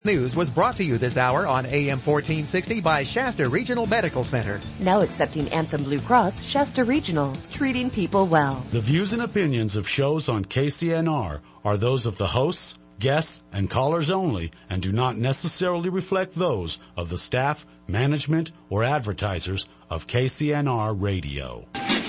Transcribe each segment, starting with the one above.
News was brought to you this hour on AM 1460 by Shasta Regional Medical Center. Now accepting Anthem Blue Cross, Shasta Regional, treating people well. The views and opinions of shows on KCNR are those of the hosts, guests, and callers only and do not necessarily reflect those of the staff, management, or advertisers of KCNR Radio.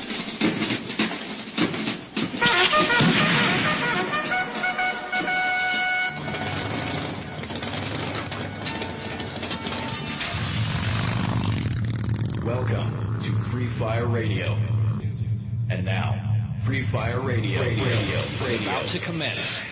Welcome to Free Fire Radio. And now, Free Fire Radio is about to commence.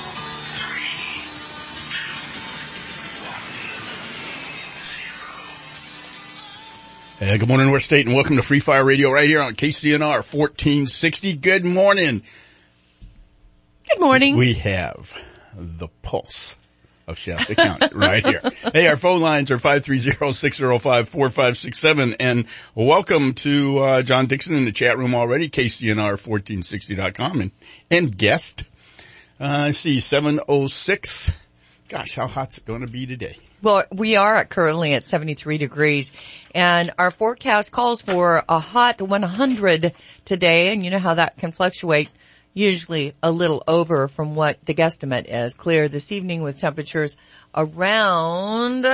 Hey, good morning, North State, and welcome to Free Fire Radio right here on KCNR 1460. Good morning. Good morning. We have the pulse of Shasta County right here. Hey, our phone lines are 530-605-4567, and welcome to John Dixon in the chat room already, KCNR1460.com, and guest. I see 706. Gosh, how hot's it going to be today? Well, we are currently at 73 degrees, and our forecast calls for a hot 100 today, and you know how that can fluctuate. Usually a little over from what the guesstimate is. Clear this evening with temperatures around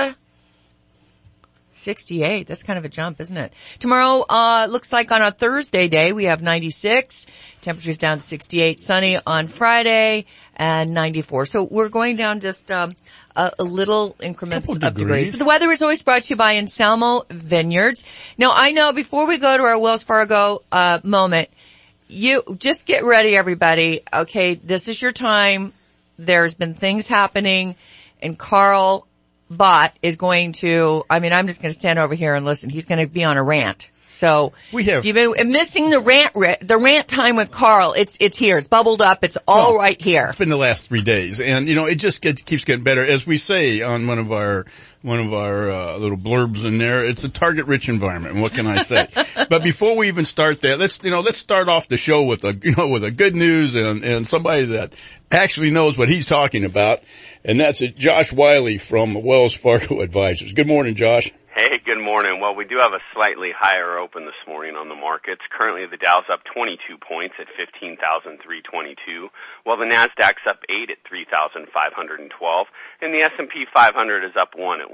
68. That's kind of a jump, isn't it? Tomorrow, looks like on a Thursday day, we have 96. Temperatures down to 68. Sunny on Friday and 94. So we're going down just, a little increments of degrees. But the weather is always brought to you by Anselmo Vineyards. Now I know before we go to our Wells Fargo, moment, you just get ready, everybody. Okay, this is your time. There's been things happening, and Carl Bott is going to, I'm just going to stand over here and listen. He's going to be on a rant. So you've been missing the rant time with Carl. It's here. It's bubbled up. It's all right here. It's been the last 3 days, and it just keeps getting better. As we say on one of our little blurbs in there, it's a target-rich environment. And what can I say? But before we even start that, let's start off the show with a good news and somebody that actually knows what he's talking about, and that's Josh Wiley from Wells Fargo Advisors. Good morning, Josh. Hey, good morning. Well, we do have a slightly higher open this morning on the markets. Currently, the Dow's up 22 points at 15,322, while the Nasdaq's up 8 at 3,512, and the S&P 500 is up 1 at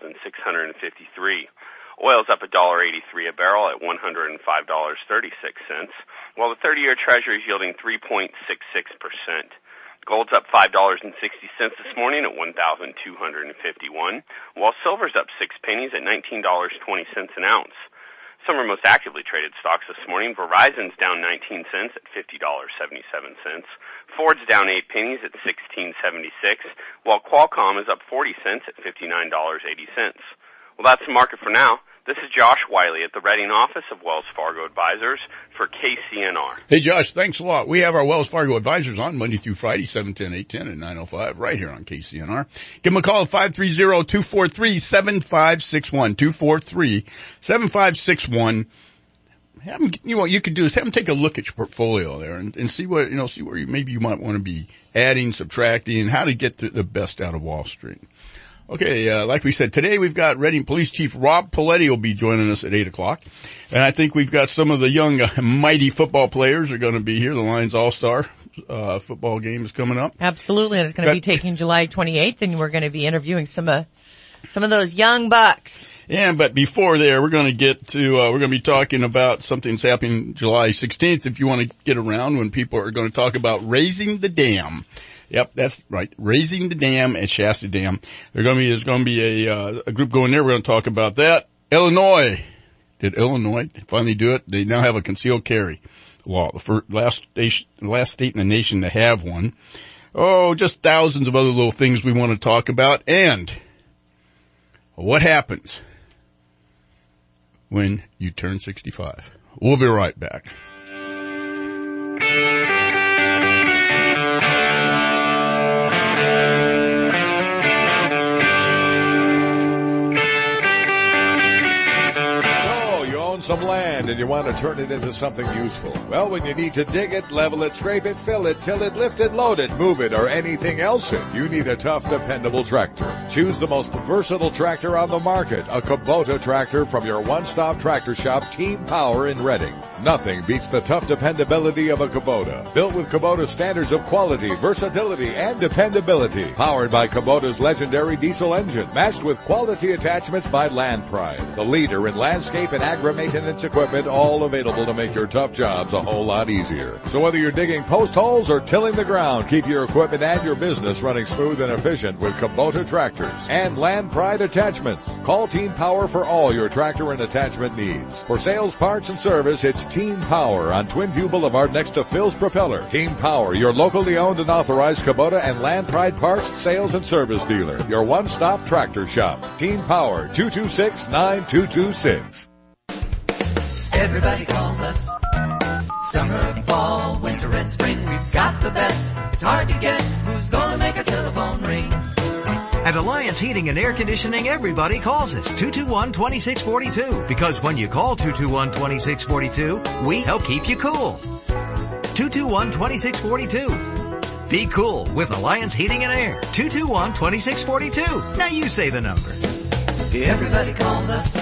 1,653. Oil's up $1.83 a barrel at $105.36, while the 30-year Treasury is yielding 3.66%. Gold's up $5.60 this morning at $1,251, while silver's up 6 pennies at $19.20 an ounce. Some of our most actively traded stocks this morning: Verizon's down 19 cents at $50.77. Ford's down 8 pennies at $16.76, while Qualcomm is up 40 cents at $59.80. Well, that's the market for now. This is Josh Wiley at the Reading office of Wells Fargo Advisors for KCNR. Hey, Josh, thanks a lot. We have our Wells Fargo Advisors on Monday through Friday, 710, 810, and 905, right here on KCNR. Give them a call at 530-243-7561, 243-7561. Have them, what you could do is have them take a look at your portfolio there and see what, see where maybe you might want to be adding, subtracting, how to get the best out of Wall Street. Okay, like we said, today we've got Reading Police Chief Rob Paletti will be joining us at 8 o'clock. And I think we've got some of the young, mighty football players are going to be here. The Lions All-Star, football game is coming up. Absolutely. And it's going to be taking July 28th, and we're going to be interviewing some of those young bucks. Yeah, but before there, we're going to be talking about something that's happening July 16th. If you want to get around when people are going to talk about raising the dam. Yep, that's right. Raising the dam at Shasta Dam. There's going to be a group going there. We're going to talk about that. Illinois. Did Illinois finally do it? They now have a concealed carry law. The last state in the nation to have one. Oh, just thousands of other little things we want to talk about. And what happens when you turn 65? We'll be right back. some land and you want to turn it into something useful. Well, when you need to dig it, level it, scrape it, fill it, till it, lift it, load it, move it, or anything else you need a tough, dependable tractor. Choose the most versatile tractor on the market, a Kubota tractor from your one-stop tractor shop, Team Power in Reading. Nothing beats the tough dependability of a Kubota. Built with Kubota standards of quality, versatility, and dependability. Powered by Kubota's legendary diesel engine, matched with quality attachments by Land Pride, the leader in landscape and agri-maintenance equipment, all available to make your tough jobs a whole lot easier. So whether you're digging post holes or tilling the ground, keep your equipment and your business running smooth and efficient with Kubota tractors and Land Pride attachments. Call Team Power for all your tractor and attachment needs. For sales, parts, and service, it's Team Power on Twinview Boulevard next to Phil's Propeller. Team Power, your locally owned and authorized Kubota and Land Pride parts, sales, and service dealer. Your one-stop tractor shop. Team Power, 226-9226. Everybody calls us. Summer, fall, winter, and spring. We've got the best. It's hard to guess who's gonna make our telephone ring. At Alliance Heating and Air Conditioning, everybody calls us 221-2642. Because when you call 221-2642, we help keep you cool. 221-2642. Be cool with Alliance Heating and Air. 221-2642. Now you say the number. Everybody calls us.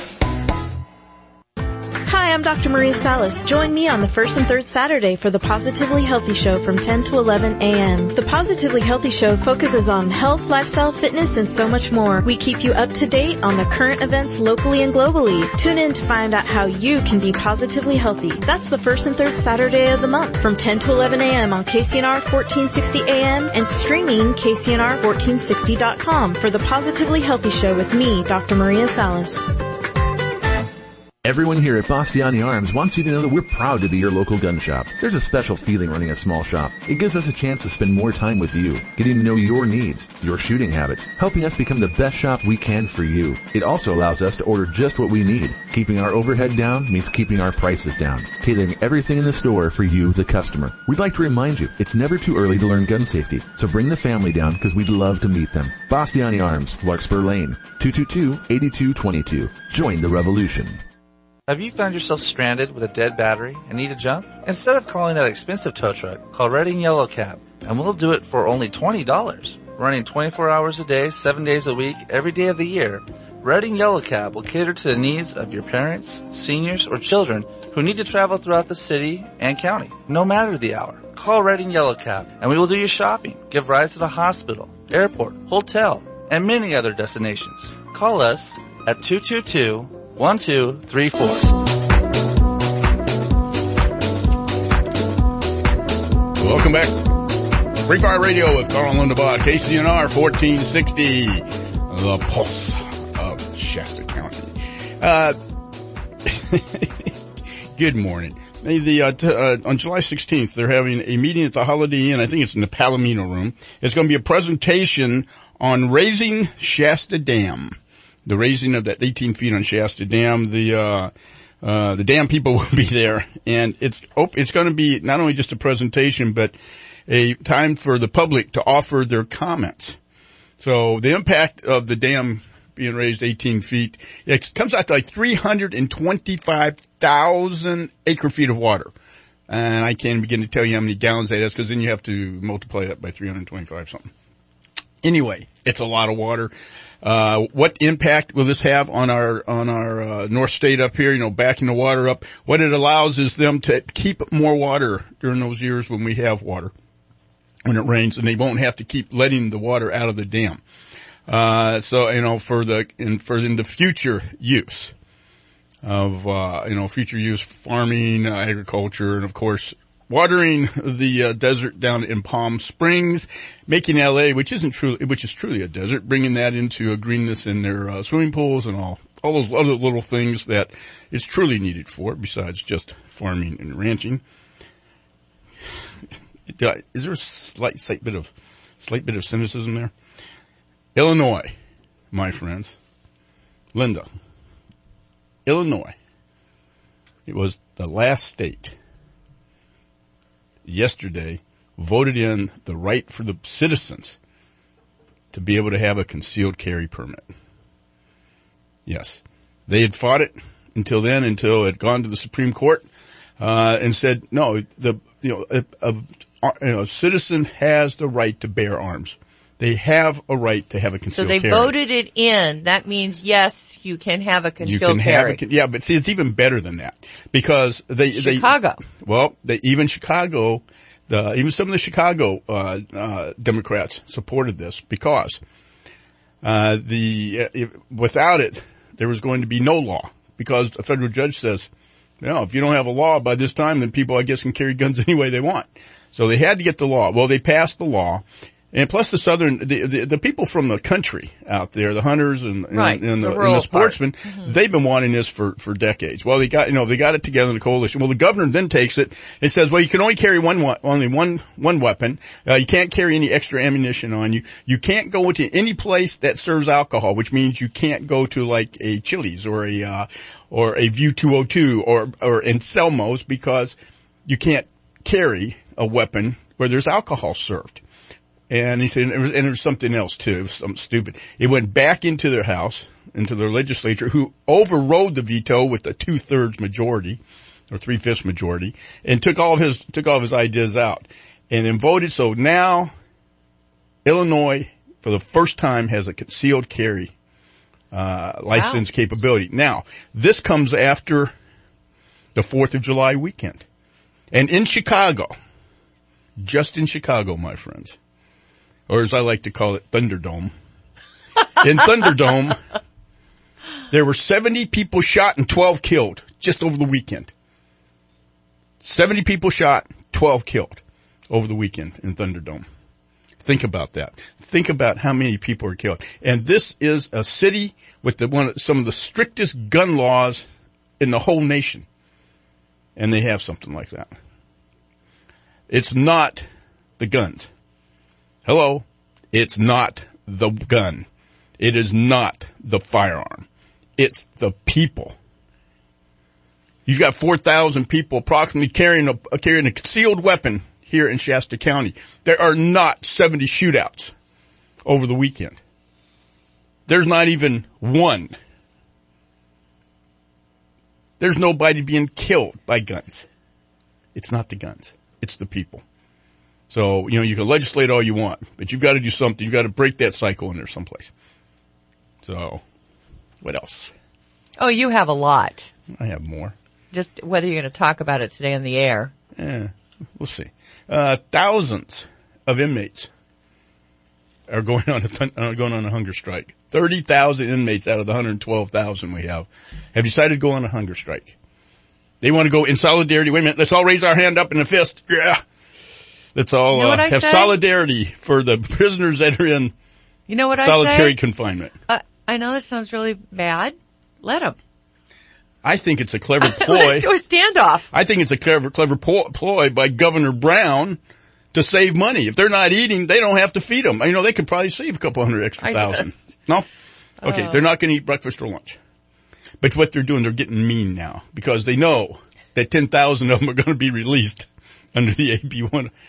Hi, I'm Dr. Maria Salas. Join me on the first and third Saturday for the Positively Healthy Show from 10 to 11 a.m. The Positively Healthy Show focuses on health, lifestyle, fitness, and so much more. We keep you up to date on the current events locally and globally. Tune in to find out how you can be positively healthy. That's the first and third Saturday of the month from 10 to 11 a.m. on KCNR 1460 AM and streaming KCNR1460.com for the Positively Healthy Show with me, Dr. Maria Salas. Everyone here at Bastiani Arms wants you to know that we're proud to be your local gun shop. There's a special feeling running a small shop. It gives us a chance to spend more time with you, getting to know your needs, your shooting habits, helping us become the best shop we can for you. It also allows us to order just what we need. Keeping our overhead down means keeping our prices down, tailoring everything in the store for you, the customer. We'd like to remind you, it's never too early to learn gun safety, so bring the family down because we'd love to meet them. Bastiani Arms, Larkspur Lane, 222-8222. Join the revolution. Have you found yourself stranded with a dead battery and need a jump? Instead of calling that expensive tow truck, call Reading Yellow Cab, and we'll do it for only $20. Running 24 hours a day, 7 days a week, every day of the year, Reading Yellow Cab will cater to the needs of your parents, seniors, or children who need to travel throughout the city and county, no matter the hour. Call Reading Yellow Cab, and we will do your shopping, give rides to the hospital, airport, hotel, and many other destinations. Call us at 222-1234. Welcome back. Free Fire Radio with Carl Lundabad, KCNR 1460, the pulse of Shasta County. Good morning. On July 16th, they're having a meeting at the Holiday Inn. I think it's in the Palomino Room. It's going to be a presentation on raising Shasta Dam. The raising of that 18 feet on Shasta Dam. The dam people will be there, and it's going to be not only just a presentation, but a time for the public to offer their comments. So the impact of the dam being raised 18 feet, it comes out to like 325,000 acre feet of water. And I can't begin to tell you how many gallons that is, because then you have to multiply that by 325 something. Anyway, it's a lot of water. What impact will this have on our North State up here, backing the water up? What it allows is them to keep more water during those years when we have water, when it rains, and they won't have to keep letting the water out of the dam. For the future use of, future use, farming, agriculture, and of course, watering the desert down in Palm Springs, making LA, which is truly a desert, bringing that into a greenness in their swimming pools and all those other little things that it's truly needed for, besides just farming and ranching. Is there a slight bit of cynicism there? Illinois, my friends, Linda, Illinois, it was the last state yesterday voted in the right for the citizens to be able to have a concealed carry permit. Yes. They had fought it until it had gone to the Supreme Court, and said, no, a citizen has the right to bear arms. They have a right to have a concealed carry. So they voted it in. That means, yes, you can have a concealed carry. Yeah, but see, it's even better than that. Because Chicago. Even Chicago, even some of the Chicago, Democrats supported this because, without it, there was going to be no law. Because a federal judge says, if you don't have a law by this time, then people, I guess, can carry guns any way they want. So they had to get the law. Well, they passed the law. And plus the people from the country out there, the hunters and the sportsmen, they've been wanting this for decades. Well, they got it together in the coalition. Well, the governor then takes it and says, well, you can only carry only one weapon. You can't carry any extra ammunition on you. You can't go into any place that serves alcohol, which means you can't go to like a Chili's or a View 202 or Anselmo's because you can't carry a weapon where there's alcohol served. And he said, and there was something else too, something stupid. It went back into their house, into their legislature, who overrode the veto with a 2/3 majority, or 3/5 majority, and took all of his ideas out. And then voted, so now, Illinois, for the first time, has a concealed carry, license capability. Now, this comes after the 4th of July weekend. And in Chicago, just in Chicago, my friends, or as I like to call it, Thunderdome. In Thunderdome, there were 70 people shot and 12 killed just over the weekend. 70 people shot, 12 killed over the weekend in Thunderdome. Think about that. Think about how many people are killed. And this is a city with some of the strictest gun laws in the whole nation. And they have something like that. It's not the guns. Hello. It's not the gun. It is not the firearm. It's the people. You've got 4,000 people approximately carrying a concealed weapon here in Shasta County. There are not 70 shootouts over the weekend. There's not even one. There's nobody being killed by guns. It's not the guns. It's the people. So, you can legislate all you want, but you've got to do something. You've got to break that cycle in there someplace. So, what else? Oh, you have a lot. I have more. Just whether you're going to talk about it today on the air. Yeah, we'll see. Thousands of inmates are going on a hunger strike. 30,000 inmates out of the 112,000 we have decided to go on a hunger strike. They want to go in solidarity. Wait a minute, let's all raise our hand up in a fist. Yeah. Let's all have solidarity for the prisoners that are in solitary confinement. I know this sounds really bad. Let them. I think it's a clever ploy. Let's do a standoff. I think it's a clever ploy by Governor Brown to save money. If they're not eating, they don't have to feed them. They could probably save a couple hundred extra thousand. No? Okay, they're not going to eat breakfast or lunch. But what they're doing, they're getting mean now because they know that 10,000 of them are going to be released under the AB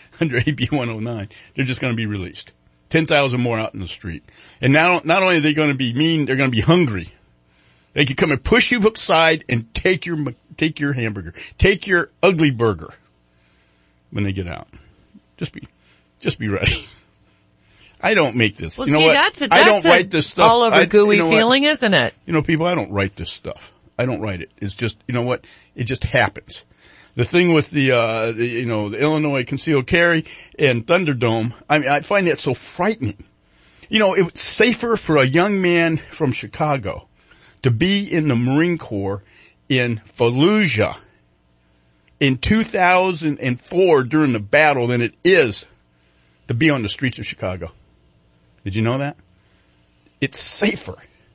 109. They're just going to be released. 10,000 more out in the street. And now, not only are they going to be mean, they're going to be hungry. They can come and push you aside and take your hamburger, take your ugly burger when they get out. Just be ready. I don't make this. Well, you know see, what? I don't write this stuff. All over gooey feeling, isn't it? People, I don't write this stuff. I don't write it. It's just, what? It just happens. The thing with the Illinois concealed carry and Thunderdome, I find that so frightening. It's safer for a young man from Chicago to be in the Marine Corps in Fallujah in 2004 during the battle than it is to be on the streets of Chicago. Did you know that? It's safer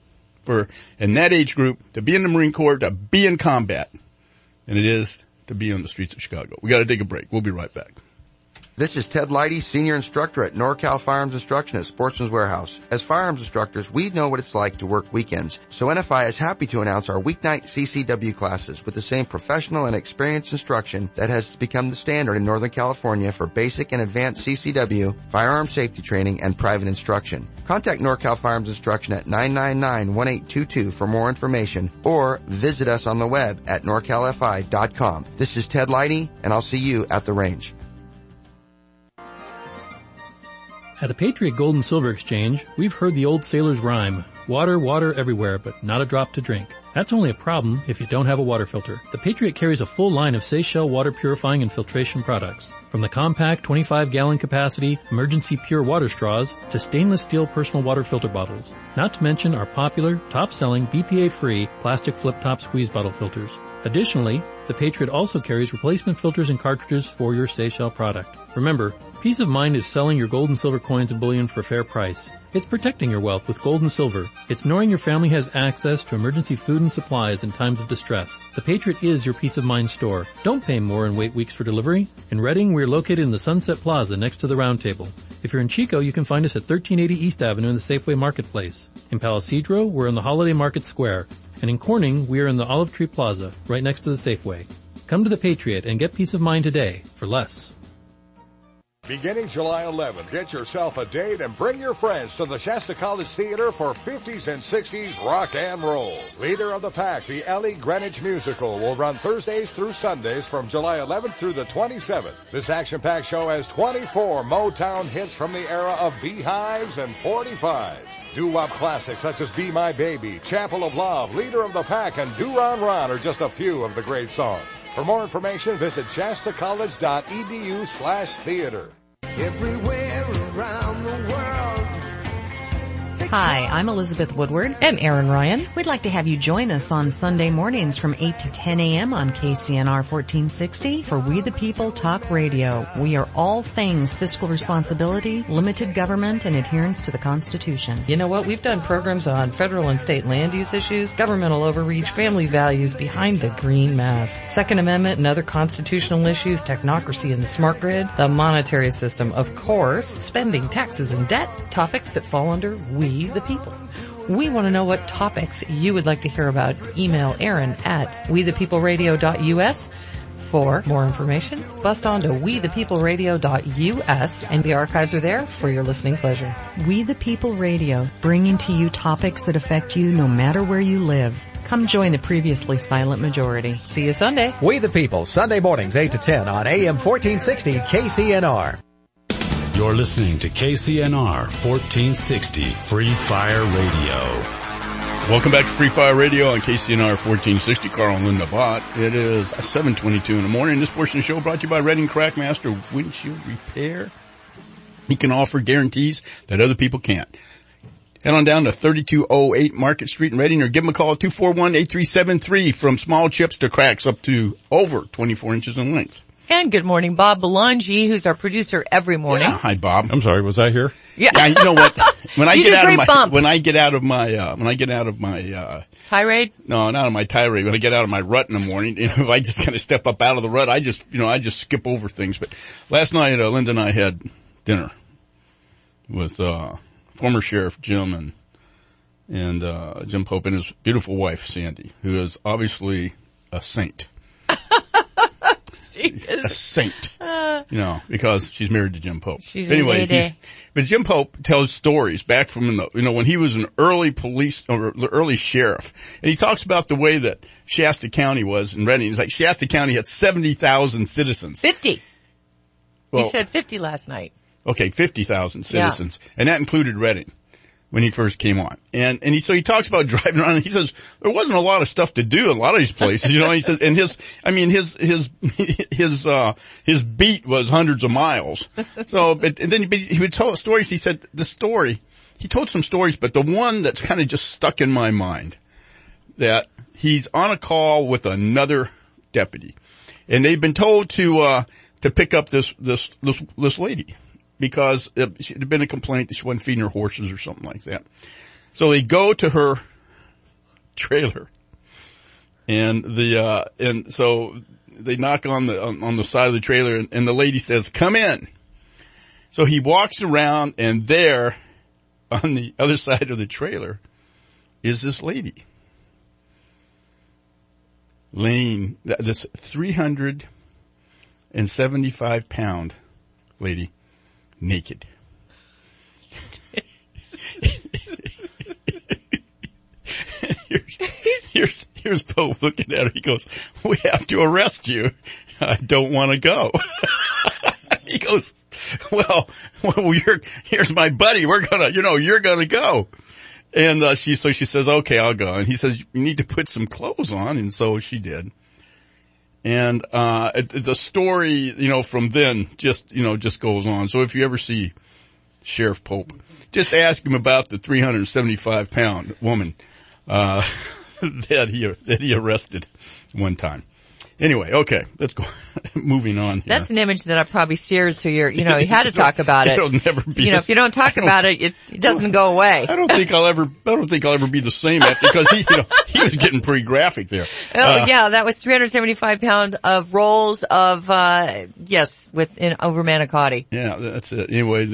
in that age group to be in the Marine Corps, to be in combat, than it is to be on the streets of Chicago. We got to take a break. We'll be right back. This is Ted Leidy, Senior Instructor at NorCal Firearms Instruction at Sportsman's Warehouse. As firearms instructors, we know what it's like to work weekends, so NFI is happy to announce our weeknight CCW classes with the same professional and experienced instruction that has become the standard in Northern California for basic and advanced CCW, firearm safety training, and private instruction. Contact NorCal Firearms Instruction at 999-1822 for more information, or visit us on the web at norcalfi.com. This is Ted Leidy, and I'll see you at the range. At the Patriot Gold and Silver Exchange, we've heard the old sailor's rhyme, water, water everywhere, but not a drop to drink. That's only a problem if you don't have a water filter. The Patriot carries a full line of Seychelles water purifying and filtration products. From the compact 25-gallon capacity emergency pure water straws to stainless steel personal water filter bottles. Not to mention our popular, top-selling, BPA-free plastic flip-top squeeze bottle filters. Additionally, the Patriot also carries replacement filters and cartridges for your Seychelles product. Remember, peace of mind is selling your gold and silver coins and bullion for a fair price. It's protecting your wealth with gold and silver. It's knowing your family has access to emergency food and supplies in times of distress. The Patriot is your peace of mind store. Don't pay more and wait weeks for delivery. In Redding, we're located in the Sunset Plaza next to the Round Table. If you're in Chico, you can find us at 1380 East Avenue in the Safeway Marketplace. In Palo Cedro, we're in the Holiday Market Square. And in Corning, we are in the Olive Tree Plaza, right next to the Safeway. Come to the Patriot and get peace of mind today for less. Beginning July 11th, get yourself a date and bring your friends to the Shasta College Theater for 50s and 60s rock and roll. Leader of the Pack, the Ellie Greenwich Musical, will run Thursdays through Sundays from July 11th through the 27th. This action-packed show has 24 Motown hits from the era of Beehives and 45s. Doo-wop classics such as Be My Baby, Chapel of Love, Leader of the Pack, and Do-Ron-Ron are just a few of the great songs. For more information, visit shastacollege.edu/theater. Everywhere around the world. Hi, I'm Elizabeth Woodward. And Aaron Ryan. We'd like to have you join us on Sunday mornings from 8 to 10 a.m. on KCNR 1460 for We the People Talk Radio. We are all things fiscal responsibility, limited government, and adherence to the Constitution. You know what? We've done programs on federal and state land use issues, governmental overreach, family values behind the green mask, Second Amendment and other constitutional issues, technocracy and the smart grid, the monetary system, of course, spending, taxes, and debt, topics that fall under We the People. We want to know what topics you would like to hear about. Email Aaron at wethepeopleradio.us for more information. Bust on to wethepeopleradio.us, and the archives are there for your listening pleasure. We the People Radio, bringing to you topics that affect you no matter where you live. Come join the previously silent majority. See you Sunday. We the People, Sunday mornings 8 to 10 on AM 1460 KCNR. You're listening to KCNR 1460 Free Fire Radio. Welcome back to Free Fire Radio on KCNR 1460. Carl and Linda Bott. It is 7:22 in the morning. This portion of the show brought to you by Redding Crackmaster Windshield Repair. He can offer guarantees that other people can't. Head on down to 3208 Market Street in Redding or give him a call at 241-8373 from small chips to cracks up to over 24 inches in length. And good morning, Bob Belangi, who's our producer every morning. Yeah, hi, Bob. I'm sorry, was I here? Yeah. You know what? When I get out of my tirade? No, not on my tirade. When I get out of my rut in the morning, if I just kind of step up out of the rut, I just skip over things. But last night, Linda and I had dinner with, former Sheriff Jim and Jim Pope and his beautiful wife, Sandy, who is obviously a saint. A saint, because she's married to Jim Pope. But Jim Pope tells stories back from when he was an early police or early sheriff, and he talks about the way that Shasta County was in Redding. He's like, Shasta County had 70,000 citizens. 50. Well, he said 50 last night. Okay, 50,000 citizens, and that included Redding when he first came on. And so he talks about driving around, and he says there wasn't a lot of stuff to do in a lot of these places, he says, and his beat was hundreds of miles. So, and then he would tell stories. He said he told some stories, but the one that's kind of just stuck in my mind, that he's on a call with another deputy, and they've been told to pick up this lady, because there had been a complaint that she wasn't feeding her horses or something like that. So they go to her trailer, and so they knock on the side of the trailer, and the lady says, "Come in." So he walks around, and there, on the other side of the trailer, is this lady. Laying, this 375-pound lady, naked. Here's Pope looking at her. He goes, "We have to arrest you. I don't want to go." He goes, well, here's my buddy. You're gonna go. And, she says, "Okay, I'll go." And he says, "You need to put some clothes on." And so she did. And, the story, from then just goes on. So if you ever see Sheriff Pope, just ask him about the 375-pound woman, that he arrested one time. Anyway, okay, let's go. Moving on here. That's an image that I probably seared through your, you had to talk about it. It'll never be. If you don't talk about it, it doesn't go away. I don't think I'll ever be the same after, because he was getting pretty graphic there. Oh, yeah, that was 375 pounds of rolls of, over manicotti. Yeah, that's it. Anyway,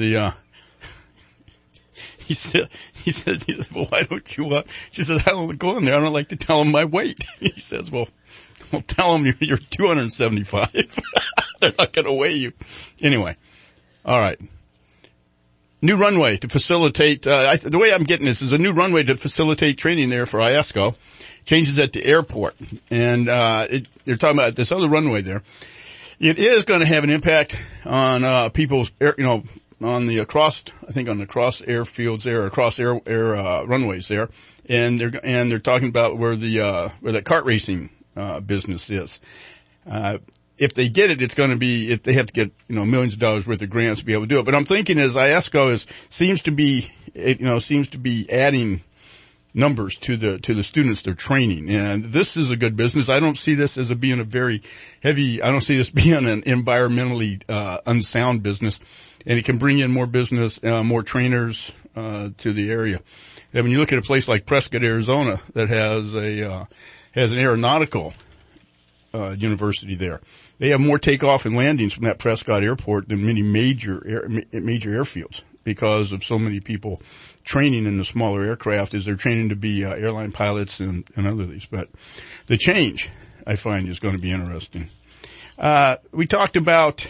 he said, "Well, why don't you, she says, "I don't go in there. I don't like to tell them my weight." He says, well, tell them you're 275. They're not going to weigh you. Anyway. All right. New runway to facilitate, the way I'm getting this is a new runway to facilitate training there for IESCO. Changes at the airport. And, they're talking about this other runway there. It is going to have an impact on, people's, on the cross airfields there, across air runways there. And they're talking about where the kart racing, business is. If they get it, it's going to be, if they have to get, millions of dollars worth of grants to be able to do it. But I'm thinking as IESCO seems to be adding numbers to the students they're training. And this is a good business. I don't see this as being a very heavy, I don't see this being an environmentally, unsound business. And it can bring in more business, more trainers, to the area. And when you look at a place like Prescott, Arizona, that has an aeronautical, university there. They have more takeoff and landings from that Prescott airport than many major airfields, because of so many people training in the smaller aircraft as they're training to be, airline pilots and other things. But the change, I find, is going to be interesting. We talked about,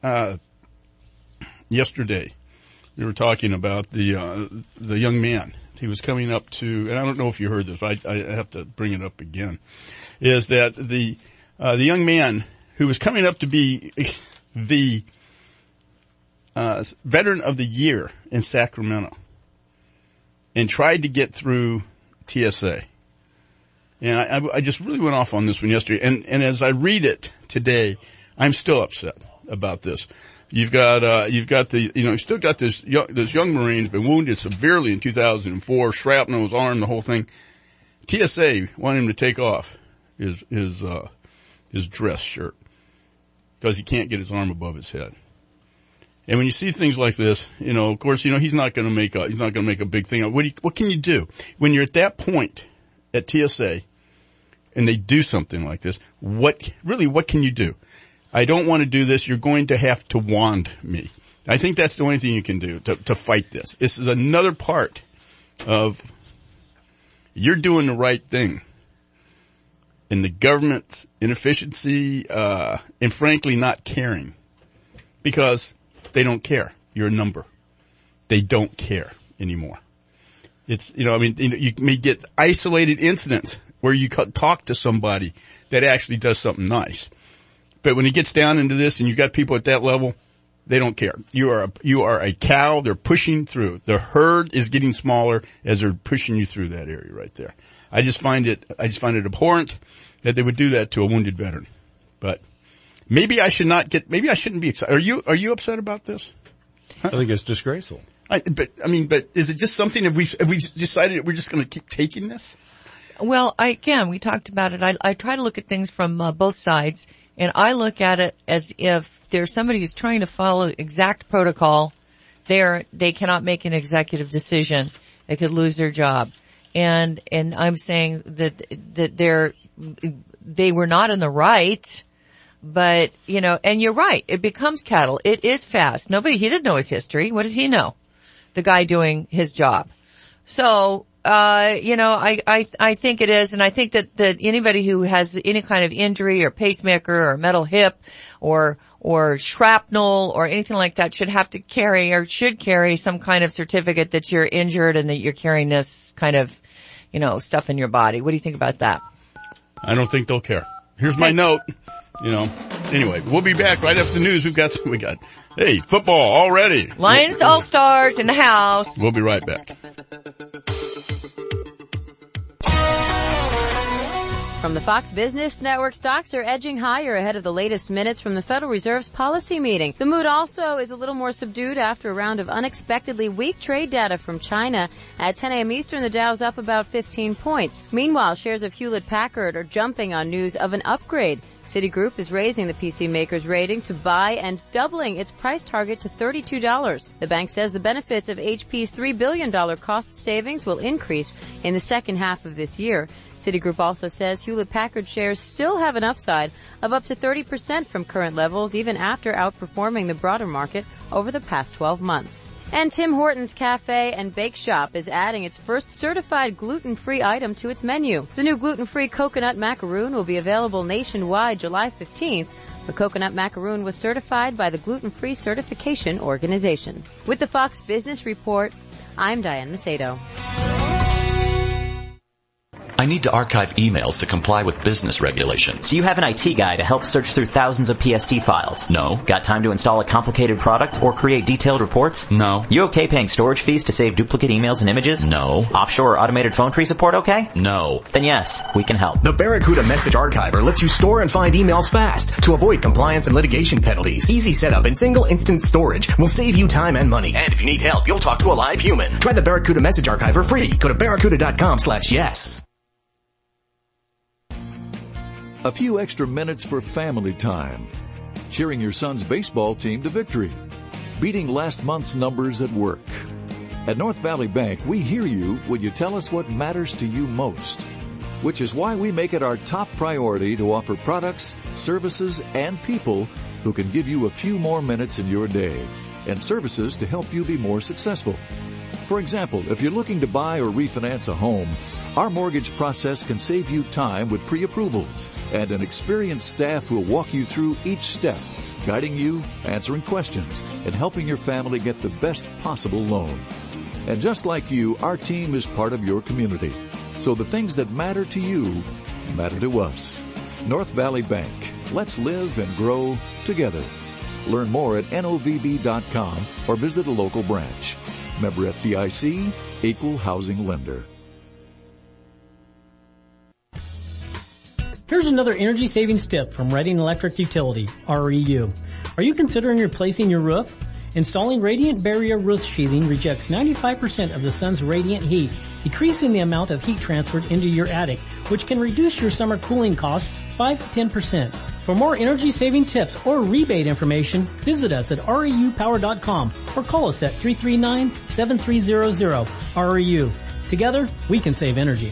yesterday, we were talking about the young man. He was coming up to, and I don't know if you heard this, but I have to bring it up again, is that the young man who was coming up to be the, Veteran of the Year in Sacramento and tried to get through TSA. And I just really went off on this one yesterday. And as I read it today, I'm still upset about this. You've got you've still got this young Marine's been wounded severely in 2004, shrapnel in his arm, the whole thing. TSA wanted him to take off his dress shirt because he can't get his arm above his head. And when you see things like this, of course, he's not going to make a big thing. What can you do when you're at that point at TSA and they do something like this? What can you do? I don't want to do this. You're going to have to wand me. I think that's the only thing you can do to fight this. This is another part of you're doing the right thing. And the government's inefficiency, and frankly not caring. Because they don't care. You're a number. They don't care anymore. It's, you may get isolated incidents where you talk to somebody that actually does something nice. But when it gets down into this and you've got people at that level, they don't care. You are a cow. They're pushing through. The herd is getting smaller as they're pushing you through that area right there. I just find it abhorrent that they would do that to a wounded veteran. But maybe I shouldn't be excited. Are you upset about this? I think it's disgraceful. But is it just something, have we decided that we're just going to keep taking this? Well, we talked about it. I try to look at things from both sides. And I look at it as if there's somebody who's trying to follow exact protocol, they cannot make an executive decision. They could lose their job. And I'm saying that they were not in the right, But, you know, and you're right. It becomes cattle. It is fast. He doesn't know his history. What does he know? The guy doing his job. So, you know, I think it is. And I think that anybody who has any kind of injury or pacemaker or metal hip or shrapnel or anything like that should carry some kind of certificate that you're injured and that you're carrying this kind of, you know, stuff in your body. What do you think about that? I don't think they'll care. Here's my note. You know, anyway, we'll be back right after the news. Hey, football already. Lions All-Stars in the house. We'll be right back. From the Fox Business Network, stocks are edging higher ahead of the latest minutes from the Federal Reserve's policy meeting. The mood also is a little more subdued after a round of unexpectedly weak trade data from China. At 10 a.m. Eastern, the Dow's up about 15 points. Meanwhile, shares of Hewlett-Packard are jumping on news of an upgrade. Citigroup is raising the PC maker's rating to buy and doubling its price target to $32. The bank says the benefits of HP's $3 billion cost savings will increase in the second half of this year. Citigroup also says Hewlett-Packard shares still have an upside of up to 30% from current levels, even after outperforming the broader market over the past 12 months. And Tim Hortons Cafe and Bake Shop is adding its first certified gluten-free item to its menu. The new gluten-free coconut macaroon will be available nationwide July 15th. The coconut macaroon was certified by the Gluten-Free Certification Organization. With the Fox Business Report, I'm Diane Macedo. I need to archive emails to comply with business regulations. Do you have an IT guy to help search through thousands of PST files? No. Got time to install a complicated product or create detailed reports? No. You okay paying storage fees to save duplicate emails and images? No. Offshore or automated phone tree support okay? No. Then yes, we can help. The Barracuda Message Archiver lets you store and find emails fast to avoid compliance and litigation penalties. Easy setup and single instance storage will save you time and money. And if you need help, you'll talk to a live human. Try the Barracuda Message Archiver free. Go to barracuda.com/yes. A few extra minutes for family time. Cheering your son's baseball team to victory. Beating last month's numbers at work. At North Valley Bank, we hear you when you tell us what matters to you most. Which is why we make it our top priority to offer products, services, and people who can give you a few more minutes in your day. And services to help you be more successful. For example, if you're looking to buy or refinance a home, our mortgage process can save you time with pre-approvals and an experienced staff who will walk you through each step, guiding you, answering questions, and helping your family get the best possible loan. And just like you, our team is part of your community. So the things that matter to you matter to us. North Valley Bank. Let's live and grow together. Learn more at novb.com or visit a local branch. Member FDIC, Equal Housing Lender. Here's another energy savings tip from Reading Electric Utility, REU. Are you considering replacing your roof? Installing Radiant Barrier Roof Sheathing rejects 95% of the sun's radiant heat, decreasing the amount of heat transferred into your attic, which can reduce your summer cooling costs 5 to 10%. For more energy saving tips or rebate information, visit us at reupower.com or call us at 339-7300. REU. Together, we can save energy.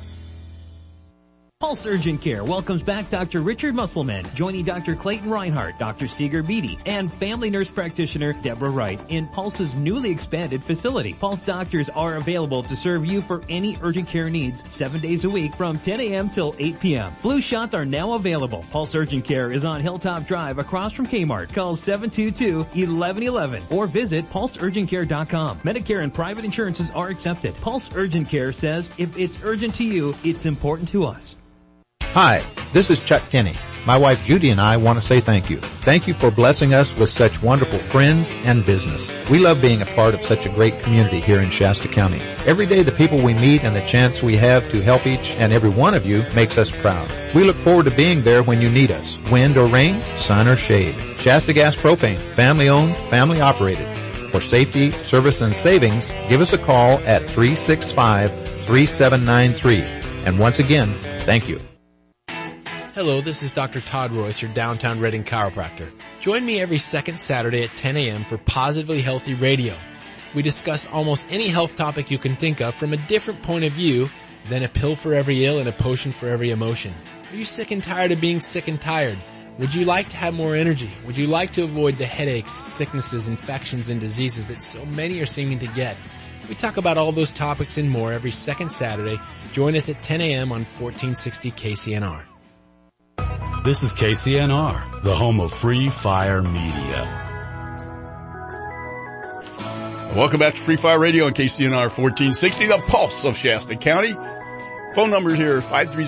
Pulse Urgent Care welcomes back Dr. Richard Musselman, joining Dr. Clayton Reinhardt, Dr. Seeger Beatty, and family nurse practitioner Deborah Wright in Pulse's newly expanded facility. Pulse doctors are available to serve you for any urgent care needs 7 days a week from 10 a.m. till 8 p.m. Flu shots are now available. Pulse Urgent Care is on Hilltop Drive across from Kmart. Call 722-1111 or visit pulseurgentcare.com. Medicare and private insurances are accepted. Pulse Urgent Care says if it's urgent to you, it's important to us. Hi, this is Chuck Kinney. My wife Judy and I want to say thank you. Thank you for blessing us with such wonderful friends and business. We love being a part of such a great community here in Shasta County. Every day the people we meet and the chance we have to help each and every one of you makes us proud. We look forward to being there when you need us. Wind or rain, sun or shade. Shasta Gas Propane, family owned, family operated. For safety, service, and savings, give us a call at 365-3793. And once again, thank you. Hello, this is Dr. Todd Royce, your downtown Reading chiropractor. Join me every second Saturday at 10 a.m. for Positively Healthy Radio. We discuss almost any health topic you can think of from a different point of view than a pill for every ill and a potion for every emotion. Are you sick and tired of being sick and tired? Would you like to have more energy? Would you like to avoid the headaches, sicknesses, infections, and diseases that so many are seeming to get? We talk about all those topics and more every second Saturday. Join us at 10 a.m. on 1460 KCNR. This is KCNR, the home of Free Fire Media. Welcome back to Free Fire Radio on KCNR 1460, the pulse of Shasta County. Phone numbers here,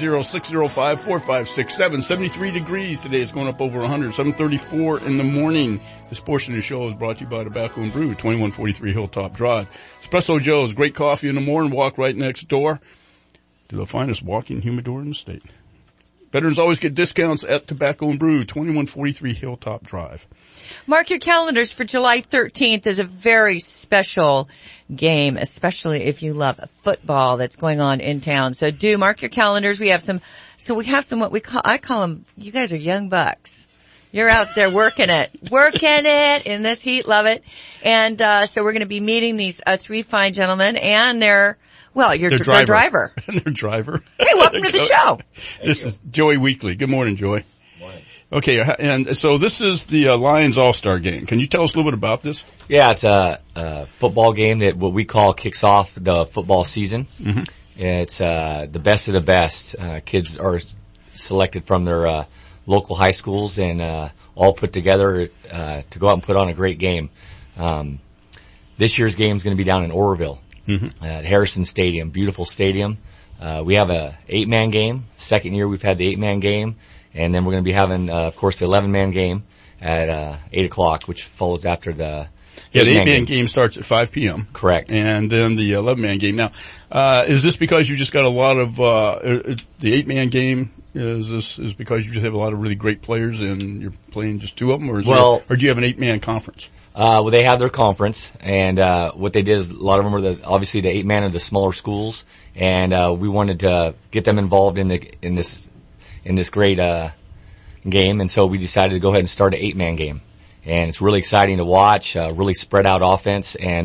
530-605-4567, 73 degrees today. It's going up over 100, 7:34 in the morning. This portion of the show is brought to you by Tobacco and Brew, 2143 Hilltop Drive. Espresso Joe's, great coffee in the morning, walk right next door to the finest walk-in humidor in the state. Veterans always get discounts at Tobacco and Brew, 2143 Hilltop Drive. Mark your calendars for July 13th. There's a very special game, especially if you love football that's going on in town. So do mark your calendars. We have some what I call them, you guys are young bucks. You're out there working it in this heat. Love it. And, so we're going to be meeting these, three fine gentlemen and their driver. And their driver. Hey, welcome to the show. This is Joey Weekly. Good morning, Joey. Okay, and so this is the Lions All-Star Game. Can you tell us a little bit about this? Yeah, it's a football game that what we call kicks off the football season. Mm-hmm. It's the best of the best. Kids are selected from their local high schools and all put together to go out and put on a great game. This year's game is going to be down in Oroville at Harrison Stadium, beautiful stadium. We have a 8-man game. Second year we've had the 8-man game. And then we're going to be having, of course, the 11-man game at 8 o'clock, which follows after the the 8-man game starts at 5 p.m. Correct. And then the 11-man game. Now, is this because you just got a lot of the 8-man game? Is because you just have a lot of really great players and you're playing just two of them, or do you have an 8-man conference? Well, they have their conference, and what they did is a lot of them are obviously the 8-man of the smaller schools, and we wanted to get them involved in this great game, and so we decided to go ahead and start an 8-man game. And it's really exciting to watch, really spread out offense, and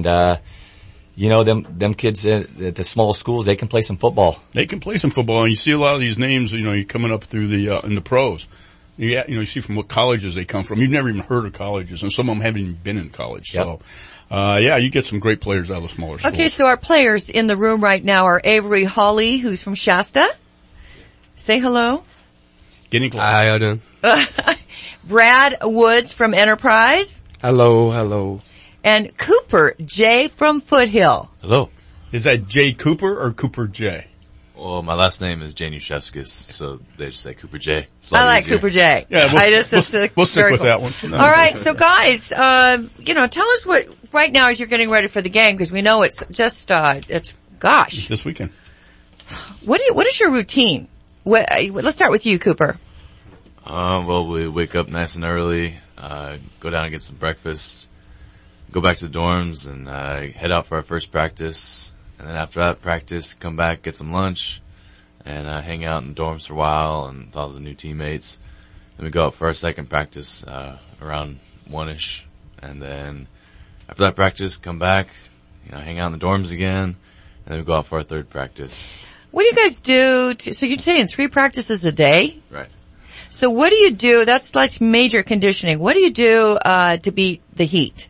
them kids at the small schools, they can play some football. They can play some football, and you see a lot of these names, you're coming up through in the pros. You see from what colleges they come from. You've never even heard of colleges, and some of them haven't even been in college. Yep. So, you get some great players out of the smaller schools. Okay, so our players in the room right now are Avery Hawley, who's from Shasta. Say hello. Getting close. Hi, how you doing? Brad Woods from Enterprise. Hello. And Cooper J from Foothill. Hello. Is that J Cooper or Cooper J? Well, my last name is Januszewskis, so they just say Cooper J. I like easier. Cooper J. Yeah, we'll stick with cool. that one. All right, so guys, tell us what right now as you're getting ready for the game, because we know it's just gosh, this weekend. What is your routine? Let's start with you, Cooper. Well, we wake up nice and early, go down and get some breakfast, go back to the dorms, and head out for our first practice. And then after that practice, come back, get some lunch, and hang out in the dorms for a while and with all the new teammates. Then we go out for our second practice around 1-ish. And then after that practice, come back, hang out in the dorms again, and then we go out for our third practice. What do you guys do? So you're saying 3 practices a day? Right. So what do you do? That's like major conditioning. What do you do to beat the heat?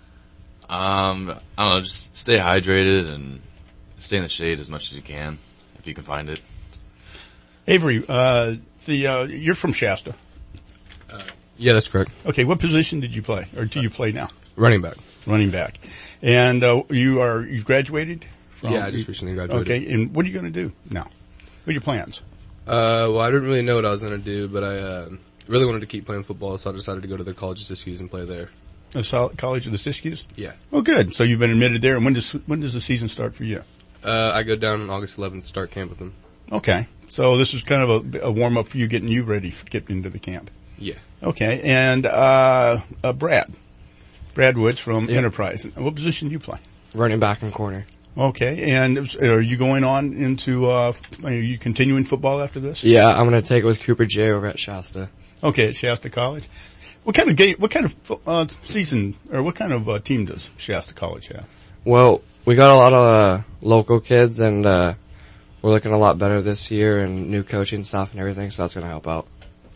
I don't know, just stay hydrated and stay in the shade as much as you can, if you can find it. Avery, you're from Shasta. Yeah, that's correct. Okay, what position did you play, or do you play now? Running back. Running back. And you've graduated? Yeah, I just recently graduated. Okay, and what are you going to do now? What are your plans? Well, I didn't really know what I was going to do, but I really wanted to keep playing football, so I decided to go to the College of Siskiyous and play there. The College of the Siskiyous? Yeah. Oh, good. So you've been admitted there, and when does the season start for you? I go down on August 11th to start camp with them. Okay. So this is kind of a warm-up for you, getting you ready for getting into the camp. Yeah. Okay, and Brad Woods from Enterprise. What position do you play? Running back and corner. Okay, and are you going on into, are you continuing football after this? Yeah, I'm going to take it with Cooper J over at Shasta. Okay, at Shasta College. What kind of season, or what kind of team does Shasta College have? Well, we got a lot of local kids, and we're looking a lot better this year, and new coaching staff and everything, so that's going to help out.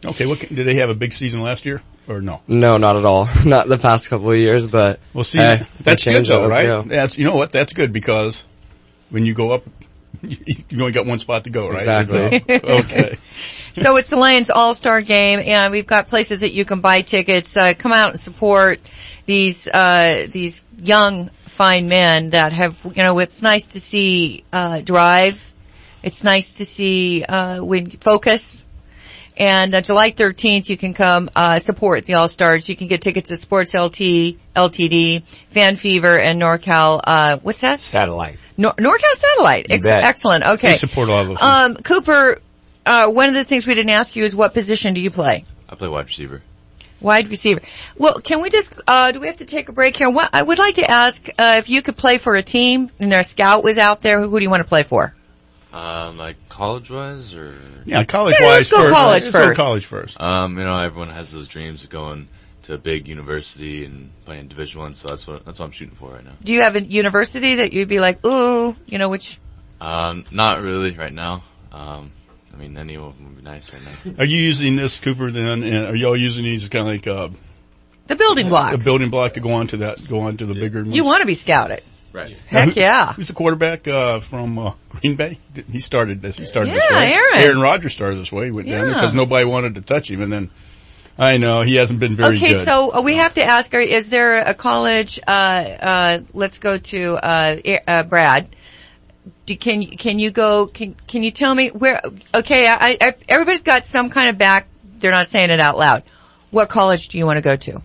Okay, did they have a big season last year or no? No, not at all. Not the past couple of years, but. Well, see, hey, that's good though, right? Go. That's, you know what? That's good because when you go up, you only got one spot to go, right? Exactly. Okay. So it's the Lions All-Star Game, and we've got places that you can buy tickets. Come out and support these young, fine men that have, it's nice to see, drive. It's nice to see, focus. And, July 13th, you can come, support the All-Stars. You can get tickets at Sports LTD, Fan Fever, and NorCal, what's that? Satellite. NorCal Satellite. Excellent. Okay. We support all of those. Cooper, one of the things we didn't ask you is what position do you play? I play wide receiver. Wide receiver. Well, can we just, do we have to take a break here? I would like to ask, if you could play for a team and their scout was out there, who do you want to play for? Like college-wise or? Yeah, college-wise let's go first. College Let's first. go college first. Everyone has those dreams of going to a big university and playing Division I, so that's what I'm shooting for right now. Do you have a university that you'd be like, ooh, which? Not really right now. Any of them would be nice right now. Are you using this, Cooper, then, and are y'all using these kind of like, the building block. The building block to go on to the bigger ones? You want to be scouted. Right. Heck yeah. Who's the quarterback, from, Green Bay? He started this. This way. Aaron Rodgers started this way. He went down because nobody wanted to touch him, and then, I know, he hasn't been very good. Okay, so we have to ask, is there a college, let's go to, Brad. Can you tell me where, okay, everybody's got some kind of they're not saying it out loud. What college do you want to go to?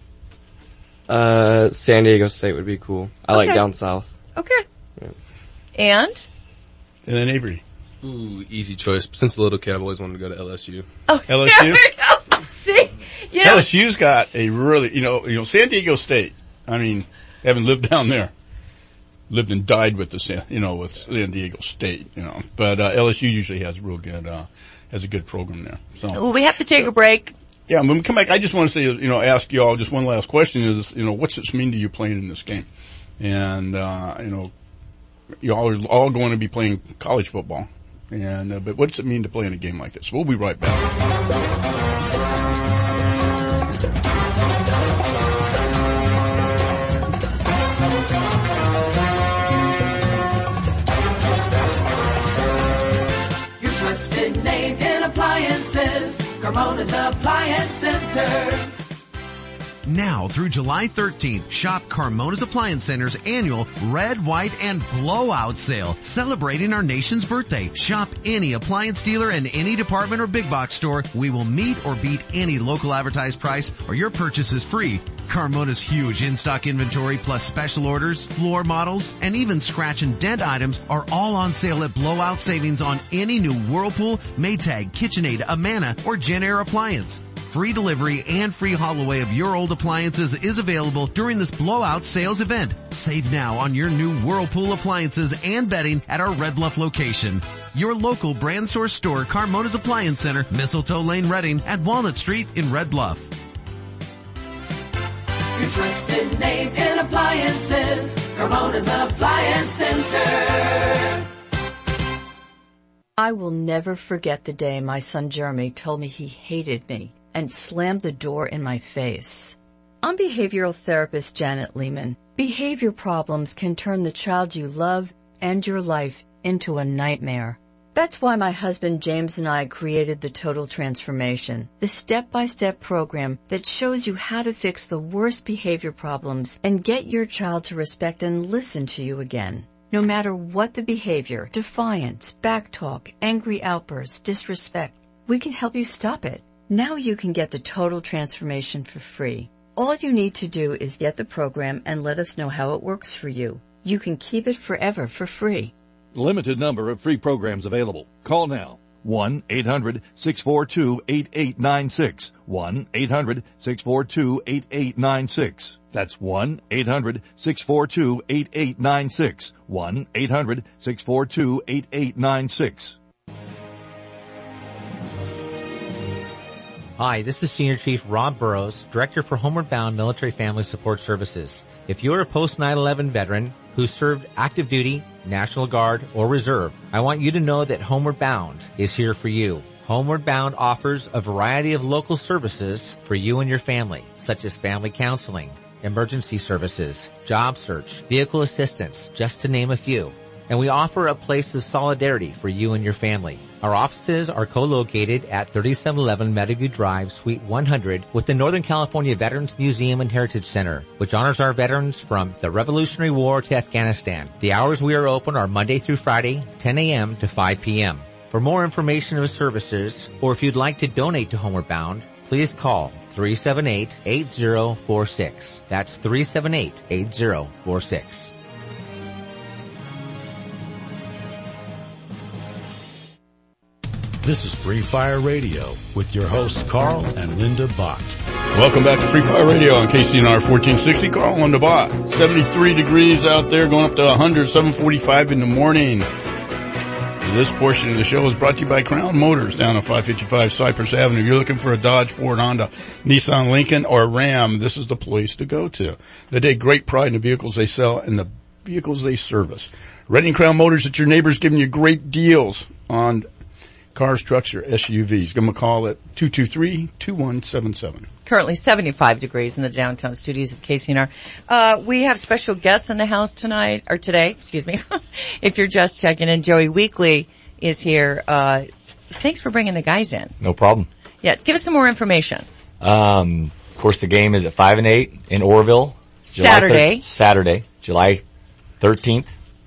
San Diego State would be cool. I like down south. Okay. Yeah. And then Avery. Ooh, easy choice. Since a little kid, I've always wanted to go to LSU. Oh, LSU? See, LSU's got a really, San Diego State. Having lived down there, lived and died with with San Diego State, but, LSU usually has has a good program there. So. Well, we have to take a break. Yeah, when we come back, I just want to say, ask y'all just one last question is, what's this mean to you playing in this game? And, y'all are all going to be playing college football. And, but what's it mean to play in a game like this? We'll be right back. Your trusted name in appliances, Carmona's Appliance Center. Now through July 13th, shop Carmona's Appliance Center's annual Red, White, and Blowout sale, celebrating our nation's birthday. Shop any appliance dealer and any department or big box store. We will meet or beat any local advertised price, or your purchase is free. Carmona's huge in-stock inventory plus special orders, floor models, and even scratch and dent items are all on sale at blowout savings on any new Whirlpool, Maytag, KitchenAid, Amana, or JennAir appliance. Free delivery and free haul away of your old appliances is available during this blowout sales event. Save now on your new Whirlpool appliances and bedding at our Red Bluff location. Your local brand source store, Carmona's Appliance Center, Mistletoe Lane, Reading, at Walnut Street in Red Bluff. Your trusted name in appliances, Carmona's Appliance Center. I will never forget the day my son Jeremy told me he hated me and slammed the door in my face. I'm behavioral therapist Janet Lehman. Behavior problems can turn the child you love and your life into a nightmare. That's why my husband James and I created the Total Transformation, the step-by-step program that shows you how to fix the worst behavior problems and get your child to respect and listen to you again. No matter what the behavior, defiance, backtalk, angry outbursts, disrespect, we can help you stop it. Now you can get the Total Transformation for free. All you need to do is get the program and let us know how it works for you. You can keep it forever for free. Limited number of free programs available. Call now. 1-800-642-8896. 1-800-642-8896. That's 1-800-642-8896. 1-800-642-8896. Hi, this is Senior Chief Rob Burrows, Director for Homeward Bound Military Family Support Services. If you're a post 9/11 veteran who served active duty, National Guard, or Reserve, I want you to know that Homeward Bound is here for you. Homeward Bound offers a variety of local services for you and your family, such as family counseling, emergency services, job search, vehicle assistance, just to name a few. And we offer a place of solidarity for you and your family. Our offices are co-located at 3711 Meadowview Drive, Suite 100, with the Northern California Veterans Museum and Heritage Center, which honors our veterans from the Revolutionary War to Afghanistan. The hours we are open are Monday through Friday, 10 a.m. to 5 p.m. For more information of services, or if you'd like to donate to Homeward Bound, please call 378-8046. That's 378-8046. This is Free Fire Radio with your hosts Carl and Linda Bott. Welcome back to Free Fire Radio on KCNR 1460. Carl and Linda Bott. 73 degrees out there, going up to 100, 7:45 in the morning. This portion of the show is brought to you by Crown Motors down on 555 Cypress Avenue. If you're looking for a Dodge, Ford, Honda, Nissan, Lincoln, or Ram, this is the place to go to. They take great pride in the vehicles they sell and the vehicles they service. Redding Crown Motors, it's your neighbors giving you great deals on cars, trucks, or SUVs. Give them a call at 223-2177. Currently 75 degrees in the downtown studios of KCNR. We have special guests in the house tonight, or today, excuse me. If you're just checking in, Joey Weekly is here. Thanks for bringing the guys in. No problem. Yeah, give us some more information. Of course, the game is at 5 and 8 in Orville. Saturday, July 13th.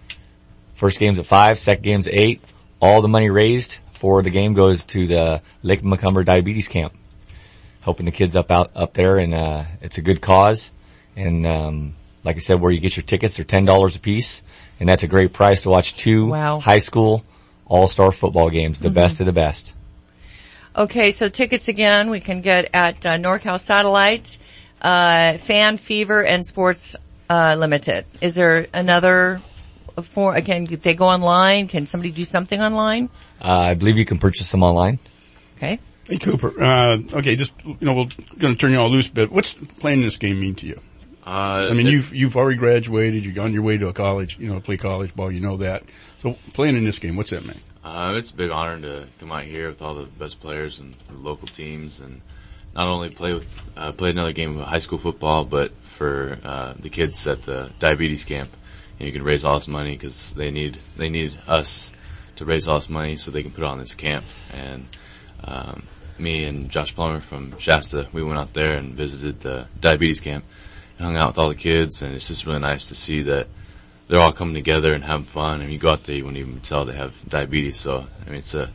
First game's at 5, second game's at 8. All the money raised for the game goes to the Lake Macomber Diabetes Camp. Helping the kids up there, and it's a good cause. And like I said, where you get your tickets, they're $10 a piece, and that's a great price to watch two high school all-star football games, the best of the best. Okay, so tickets again we can get at NorCal Satellite, Fan Fever, and Sports Limited. Is there another? Again, they go online. Can somebody do something online? I believe you can purchase them online. Okay. Hey, Cooper. Okay, just, we're going to turn you all loose a bit. What's playing this game mean to you? I mean, you've already graduated. You're on your way to a college, play college ball. You know that. So playing in this game, what's that mean? It's a big honor to come out here with all the best players and the local teams, and not only play another game of high school football, but for the kids at the diabetes camp. And you can raise all this money because they need us to raise all this money so they can put on this camp. And me and Josh Plummer from Shasta, we went out there and visited the diabetes camp and hung out with all the kids, and it's just really nice to see that they're all coming together and having fun. And you go out there, you wouldn't even tell they have diabetes. So I mean, it's a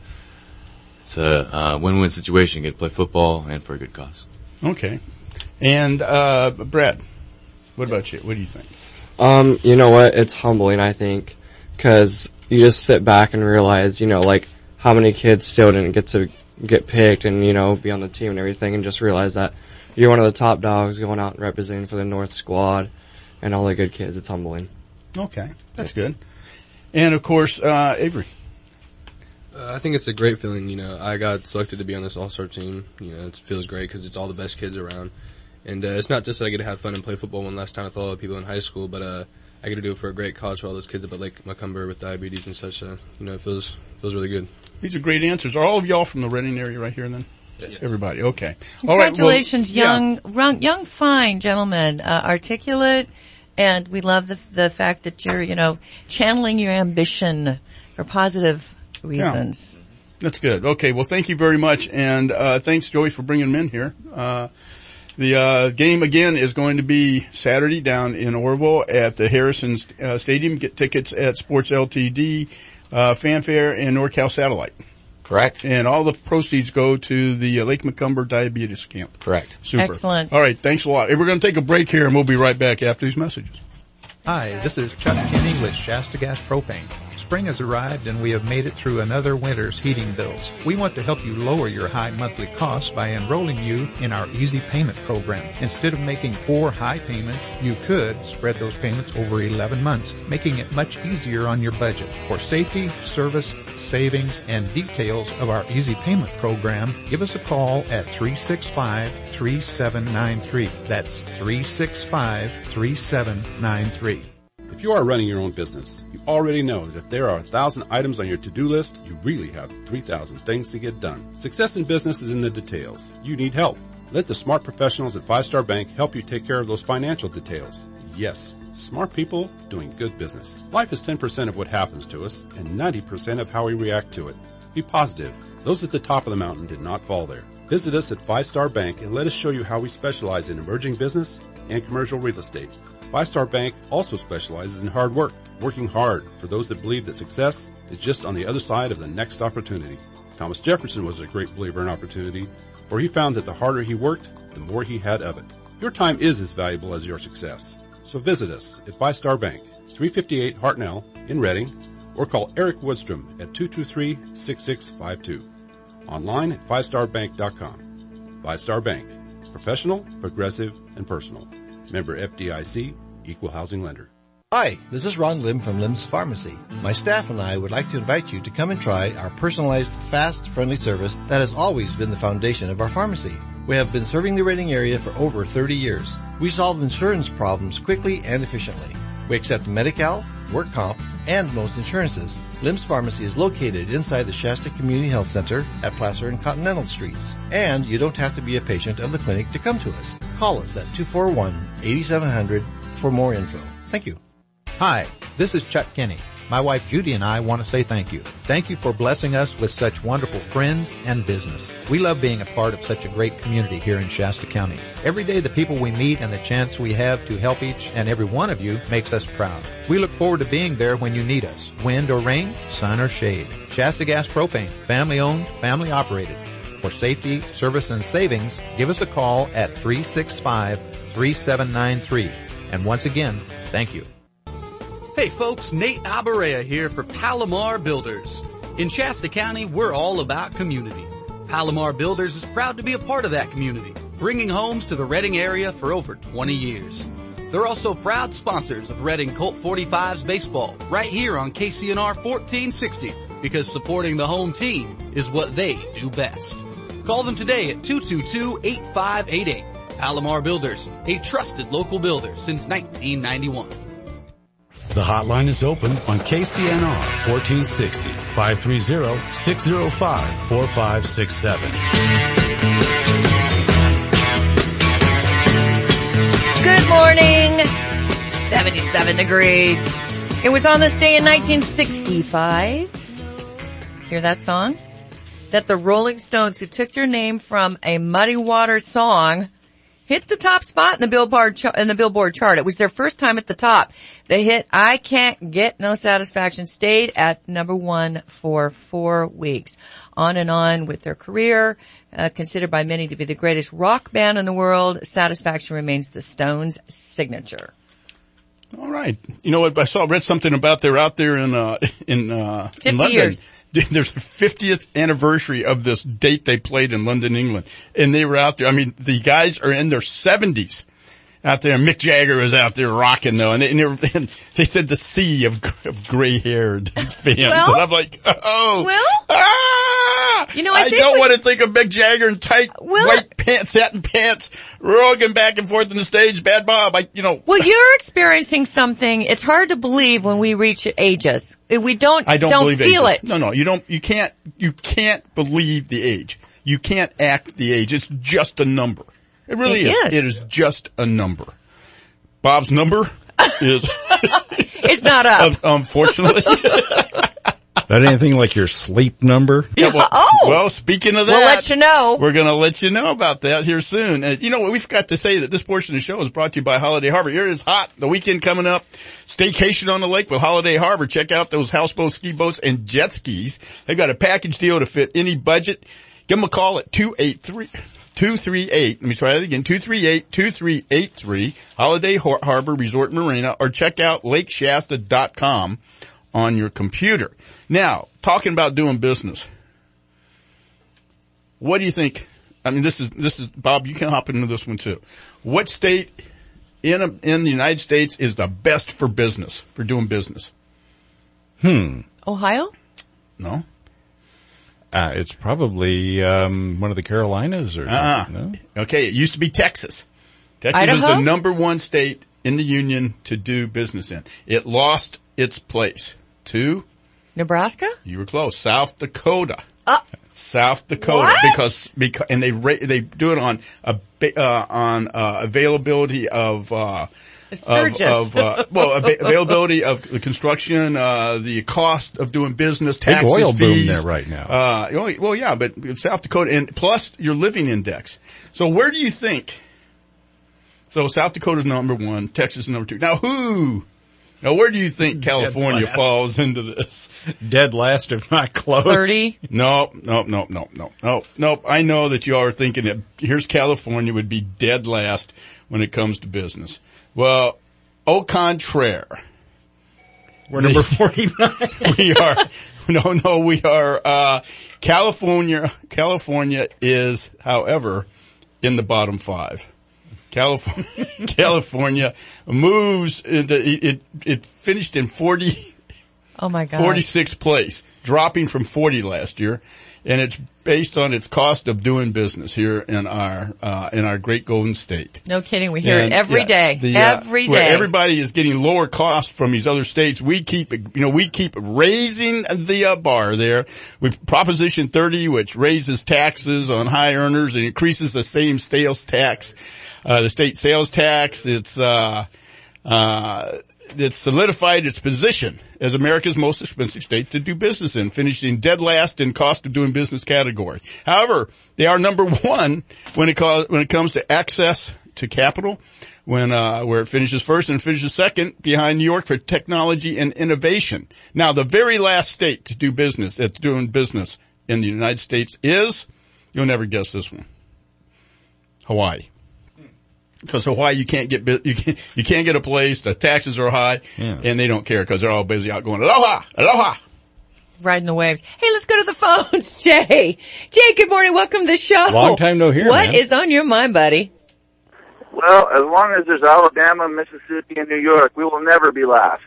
win-win situation. You get to play football and for a good cause. Okay. And Brad, what about you? What do you think? You know what? It's humbling, I think, because you just sit back and realize, like how many kids still didn't get picked and, be on the team and everything, and just realize that you're one of the top dogs going out and representing for the North squad and all the good kids. It's humbling. Okay. That's good. And of course, Avery. I think it's a great feeling. I got selected to be on this all-star team. It feels great because it's all the best kids around. And it's not just that I get to have fun and play football one last time with all the people in high school, but I get to do it for a great cause for all those kids up at Lake Macomber with diabetes and such. It feels really good. These are great answers. Are all of y'all from the Redding area right here then? Yeah. Everybody. Okay. Congratulations, young, fine gentlemen, articulate, and we love the fact that you're, channeling your ambition for positive reasons. Yeah. That's good. Okay. Well, thank you very much. And, thanks, Joey, for bringing them in here. The game again is going to be Saturday down in Orville at the Harrison Stadium. Get tickets at Sports Ltd, Fanfare, and NorCal Satellite. Correct. And all the proceeds go to the Lake Macomber Diabetes Camp. Correct. Super. Excellent. All right. Thanks a lot. Hey, we're going to take a break here, and we'll be right back after these messages. Hi, this is Chuck Kinney with Shasta Gas Propane. Spring has arrived and we have made it through another winter's heating bills. We want to help you lower your high monthly costs by enrolling you in our Easy Payment program. Instead of making 4 high payments, you could spread those payments over 11 months, making it much easier on your budget. For safety, service, savings, and details of our Easy Payment program, give us a call at 365-3793. That's 365-3793. If you are running your own business, you already know that if there are 1,000 items on your to-do list, you really have 3,000 things to get done. Success in business is in the details. You need help. Let the smart professionals at 5 Star Bank help you take care of those financial details. Yes, smart people doing good business. Life is 10% of what happens to us and 90% of how we react to it. Be positive. Those at the top of the mountain did not fall there. Visit us at 5 Star Bank and let us show you how we specialize in emerging business and commercial real estate. 5 Star Bank also specializes in hard work, working hard for those that believe that success is just on the other side of the next opportunity. Thomas Jefferson was a great believer in opportunity, for he found that the harder he worked, the more he had of it. Your time is as valuable as your success. So visit us at 5 Star Bank, 358 Hartnell in Reading, or call Eric Woodstrom at 223-6652. Online at 5starbank.com. 5 Star Bank. Professional, progressive, and personal. Member FDIC, Equal Housing Lender. Hi, this is Ron Lim from Lim's Pharmacy. My staff and I would like to invite you to come and try our personalized, fast, friendly service that has always been the foundation of our pharmacy. We have been serving the Reading area for over 30 years. We solve insurance problems quickly and efficiently. We accept Medi-Cal, work comp, and most insurances. Lim's Pharmacy is located inside the Shasta Community Health Center at Placer and Continental Streets. And you don't have to be a patient of the clinic to come to us. Call us at 241-8700 for more info. Thank you. Hi, this is Chuck Kinney. My wife Judy and I want to say thank you. Thank you for blessing us with such wonderful friends and business. We love being a part of such a great community here in Shasta County. Every day the people we meet and the chance we have to help each and every one of you makes us proud. We look forward to being there when you need us. Wind or rain, sun or shade. Shasta Gas Propane, family owned, family operated. For safety, service, and savings, give us a call at 365-3793. And once again, thank you. Hey folks, Nate Abarea here for Palomar Builders. In Shasta County, we're all about community. Palomar Builders is proud to be a part of that community, bringing homes to the Reading area for over 20 years. They're also proud sponsors of Reading Colt 45s baseball right here on KCNR 1460 because supporting the home team is what they do best. Call them today at 222-8588. Palomar Builders, a trusted local builder since 1991. The hotline is open on KCNR 1460, 530-605-4567. Good morning. 77 degrees. It was on this day in 1965. Hear that song? That the Rolling Stones, who took their name from a Muddy Waters song, hit the top spot in the Billboard chart. It was their first time at the top. They hit I Can't Get No Satisfaction, stayed at number 1 for 4 weeks. On and on with their career, considered by many to be the greatest rock band in the world, Satisfaction remains the Stones' signature. All right. You know what? read something about they're out there in London. Years. There's the 50th anniversary of this date they played in London, England. And they were out there. I mean, the guys are in their 70s out there. Mick Jagger was out there rocking though. And they said the sea of gray-haired fans. Well, and I'm like, oh. Well, you know, I don't want to think of Mick Jagger in tight white pants, satin pants, rocking back and forth on the stage. Bad Bob, Well, you're experiencing something. It's hard to believe when we reach ages. We don't feel it. No, you can't believe the age. You can't act the age. It's just a number. It really is. It is just a number. Bob's number is it's not up. Unfortunately. That anything like your sleep number? Yeah, well, speaking of that, we'll let you know. We're going to let you know about that here soon. And you know what? We forgot to say that this portion of the show is brought to you by Holiday Harbor. Here it's hot. The weekend coming up. Staycation on the lake with Holiday Harbor. Check out those houseboats, ski boats, and jet skis. They've got a package deal to fit any budget. Give them a call at 238, let me try that again, 238-2383, Holiday Harbor Resort Marina, or check out lakeshasta.com on your computer. Now, talking about doing business. What do you think? I mean, this is, Bob, you can hop into this one too. What state in the United States is the best for business, for doing business? Ohio? No. It's probably, one of the Carolinas or something, no? Okay, it used to be Texas. Texas Idaho? was the number one state in the union to do business in. It lost its place. to Nebraska? You were close. South Dakota. South Dakota, What? because and they do it on availability of availability of the construction, the cost of doing business, taxes, big oil boom fees. there right now. Well, yeah, but South Dakota, and plus your living index. So where do you think? So South Dakota's number 1, Texas is number 2. Now where do you think California falls into this? Dead last, if not close. 30? Nope. I know that you are thinking that here's California would be dead last when it comes to business. Well, au contraire. We're number 49. We are, California is, however, in the bottom 5. California moves, it finished in 40. Oh my God. 46th place, dropping from 40 last year. And it's based on its cost of doing business here in our great Golden State. No kidding. We hear it every day. Every day. Where everybody is getting lower costs from these other states. We keep raising the bar there with Proposition 30, which raises taxes on high earners and increases the same sales tax, the state sales tax. It's solidified its position as America's most expensive state to do business in, finishing dead last in cost of doing business category. However, they are number 1 when it comes to access to capital, where it finishes first and finishes second behind New York for technology and innovation. Now, the very last state to do business, that's doing business in the United States is, you'll never guess this one, Hawaii. Because Hawaii, you can't get a place. The taxes are high, and they don't care because they're all busy out going aloha, aloha, riding the waves. Hey, let's go to the phones, Jay. Jay, good morning. Welcome to the show. Long time no hear. What is on your mind, buddy? Well, as long as there's Alabama, Mississippi, and New York, we will never be last.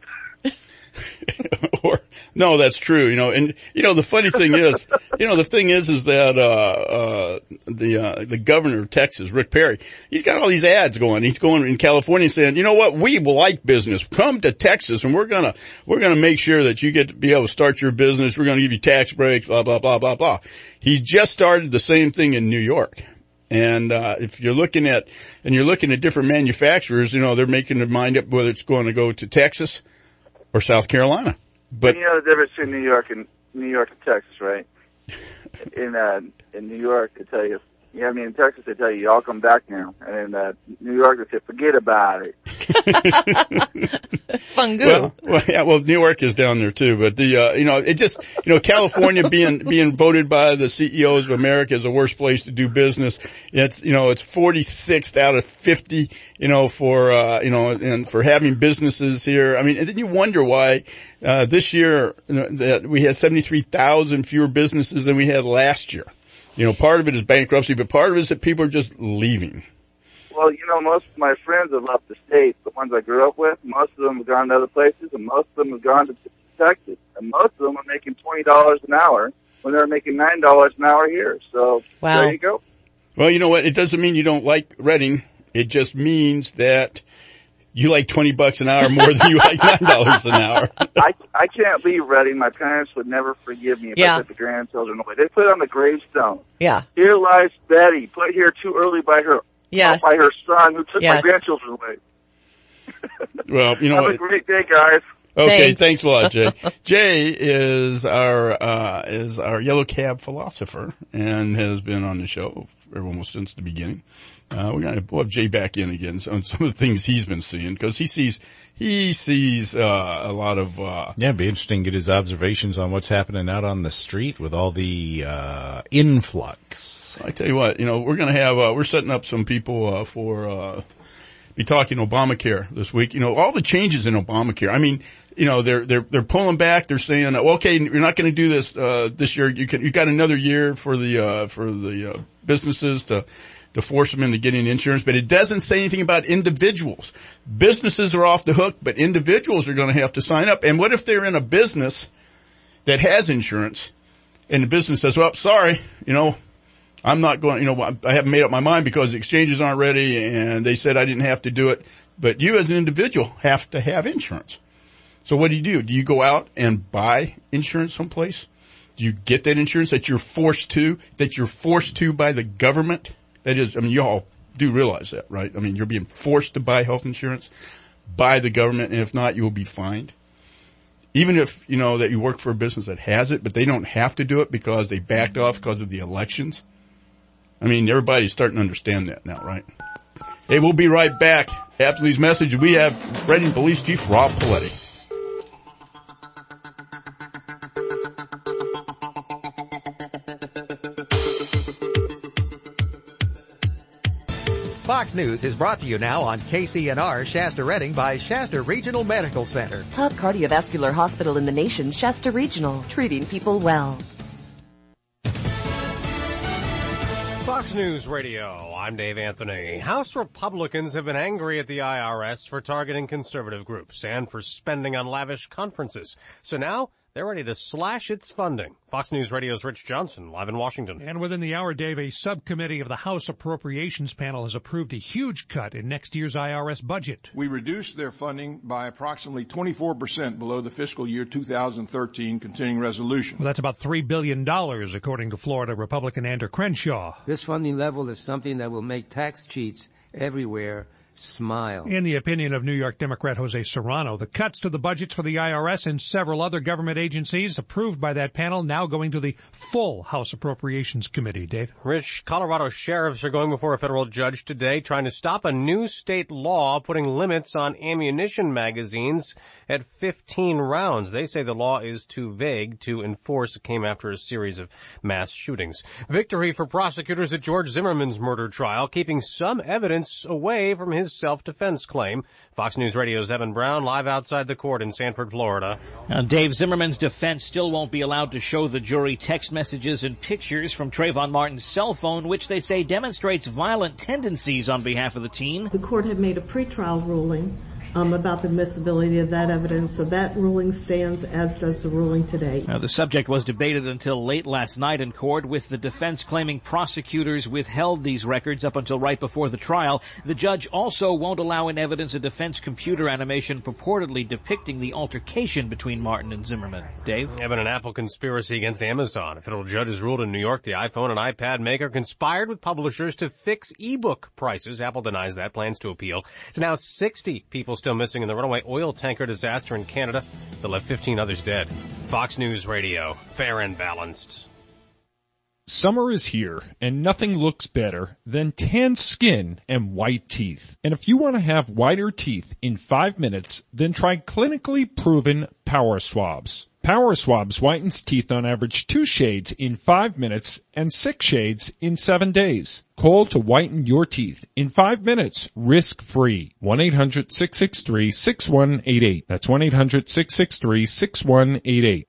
No, that's true, and, the funny thing is, is that, the governor of Texas, Rick Perry, he's got all these ads going. He's going in California saying, you know what, we like business. Come to Texas and we're gonna make sure that you get to be able to start your business. We're gonna give you tax breaks, blah, blah, blah, blah, blah. He just started the same thing in New York. And, if you're looking at different manufacturers, they're making their mind up whether it's going to go to Texas or South Carolina. But you know the difference between New York and Texas, right? In New York, they tell you, in Texas, they tell you, y'all come back now. And in New York, they say, forget about it. Fungu. Well, New York is down there too, but California being voted by the CEOs of America as the worst place to do business. It's 46th out of 50, and for having businesses here. I mean, and then you wonder why, this year, that we had 73,000 fewer businesses than we had last year. Part of it is bankruptcy, but part of it is that people are just leaving. Well, most of my friends have left the state. The ones I grew up with, most of them have gone to other places, and most of them have gone to Texas. And most of them are making $20 an hour when they're making $9 an hour here. So There you go. Well, you know what? It doesn't mean you don't like Reading. It just means that you like $20 an hour more than you like $9 an hour. I can't leave Reading. My parents would never forgive me if I took the grandchildren away. They put it on the gravestone. Yeah. Here lies Betty, put here too early by her. Yes. By her son who took my grandchildren away. Well, Have a great day, guys. Okay, thanks a lot, Jay. Jay is our yellow cab philosopher and has been on the show almost since the beginning. We'll have Jay back in again on some of the things he's been seeing because he sees a lot of, it'd be interesting to get his observations on what's happening out on the street with all the, influx. I tell you what, we're gonna have, we're setting up some people, be talking Obamacare this week. All the changes in Obamacare. I mean, they're pulling back. They're saying, okay, you're not going to do this, this year. You got another year for the businesses to force them into getting insurance, but it doesn't say anything about individuals. Businesses are off the hook, but individuals are going to have to sign up. And what if they're in a business that has insurance and the business says, well, sorry, I'm not going, I haven't made up my mind because the exchanges aren't ready and they said I didn't have to do it. But you as an individual have to have insurance. So what do? Do you go out and buy insurance someplace? Do you get that insurance that you're forced to by the government? That is, I mean, y'all do realize that, right? I mean, you're being forced to buy health insurance by the government, and if not, you will be fined. Even if, you know, that you work for a business that has it, but they don't have to do it because they backed off because of the elections. I mean, everybody's starting to understand that now, right? Hey, we'll be right back. After these messages, we have Reading Police Chief Rob Paletti. Fox News is brought to you now on KCNR Shasta Reading by Shasta Regional Medical Center. Top cardiovascular hospital in the nation, Shasta Regional, treating people well. Fox News Radio, I'm Dave Anthony. House Republicans have been angry at the IRS for targeting conservative groups and for spending on lavish conferences. So now they're ready to slash its funding. Fox News Radio's Rich Johnson, live in Washington. And within the hour, Dave, a subcommittee of the House Appropriations Panel has approved a huge cut in next year's IRS budget. We reduced their funding by approximately 24% below the fiscal year 2013 continuing resolution. Well, that's about $3 billion, according to Florida Republican Andrew Crenshaw. This funding level is something that will make tax cheats everywhere smile. In the opinion of New York Democrat Jose Serrano, the cuts to the budgets for the IRS and several other government agencies approved by that panel now going to the full House Appropriations Committee. Dave? Rich, Colorado sheriffs are going before a federal judge today trying to stop a new state law putting limits on ammunition magazines at 15 rounds. They say the law is too vague to enforce. It came after a series of mass shootings. Victory for prosecutors at George Zimmerman's murder trial, keeping some evidence away from his self-defense claim. Fox News Radio's Evan Brown live outside the court in Sanford, Florida. Now, Dave, Zimmerman's defense still won't be allowed to show the jury text messages and pictures from Trayvon Martin's cell phone, which they say demonstrates violent tendencies on behalf of the teen. The court had made a pretrial ruling about the admissibility of that evidence, so that ruling stands, as does the ruling today. Now, the subject was debated until late last night in court, with the defense claiming prosecutors withheld these records up until right before the trial. The judge also won't allow in evidence a defense computer animation purportedly depicting the altercation between Martin and Zimmerman. Dave? Evan, an Apple conspiracy against Amazon. A federal judge has ruled in New York the iPhone and iPad maker conspired with publishers to fix ebook prices. Apple denies that, plans to appeal. It's now 60 people still missing in the runaway oil tanker disaster in Canada that left 15 others dead. Fox News Radio, fair and balanced. Summer is here, and nothing looks better than tan skin and white teeth. And if you want to have whiter teeth in 5 minutes, then try clinically proven Power Swabs. Power Swabs whitens teeth on average 2 shades in 5 minutes and 6 shades in 7 days. Call to whiten your teeth in 5 minutes, risk-free. 1-800-663-6188. That's 1-800-663-6188.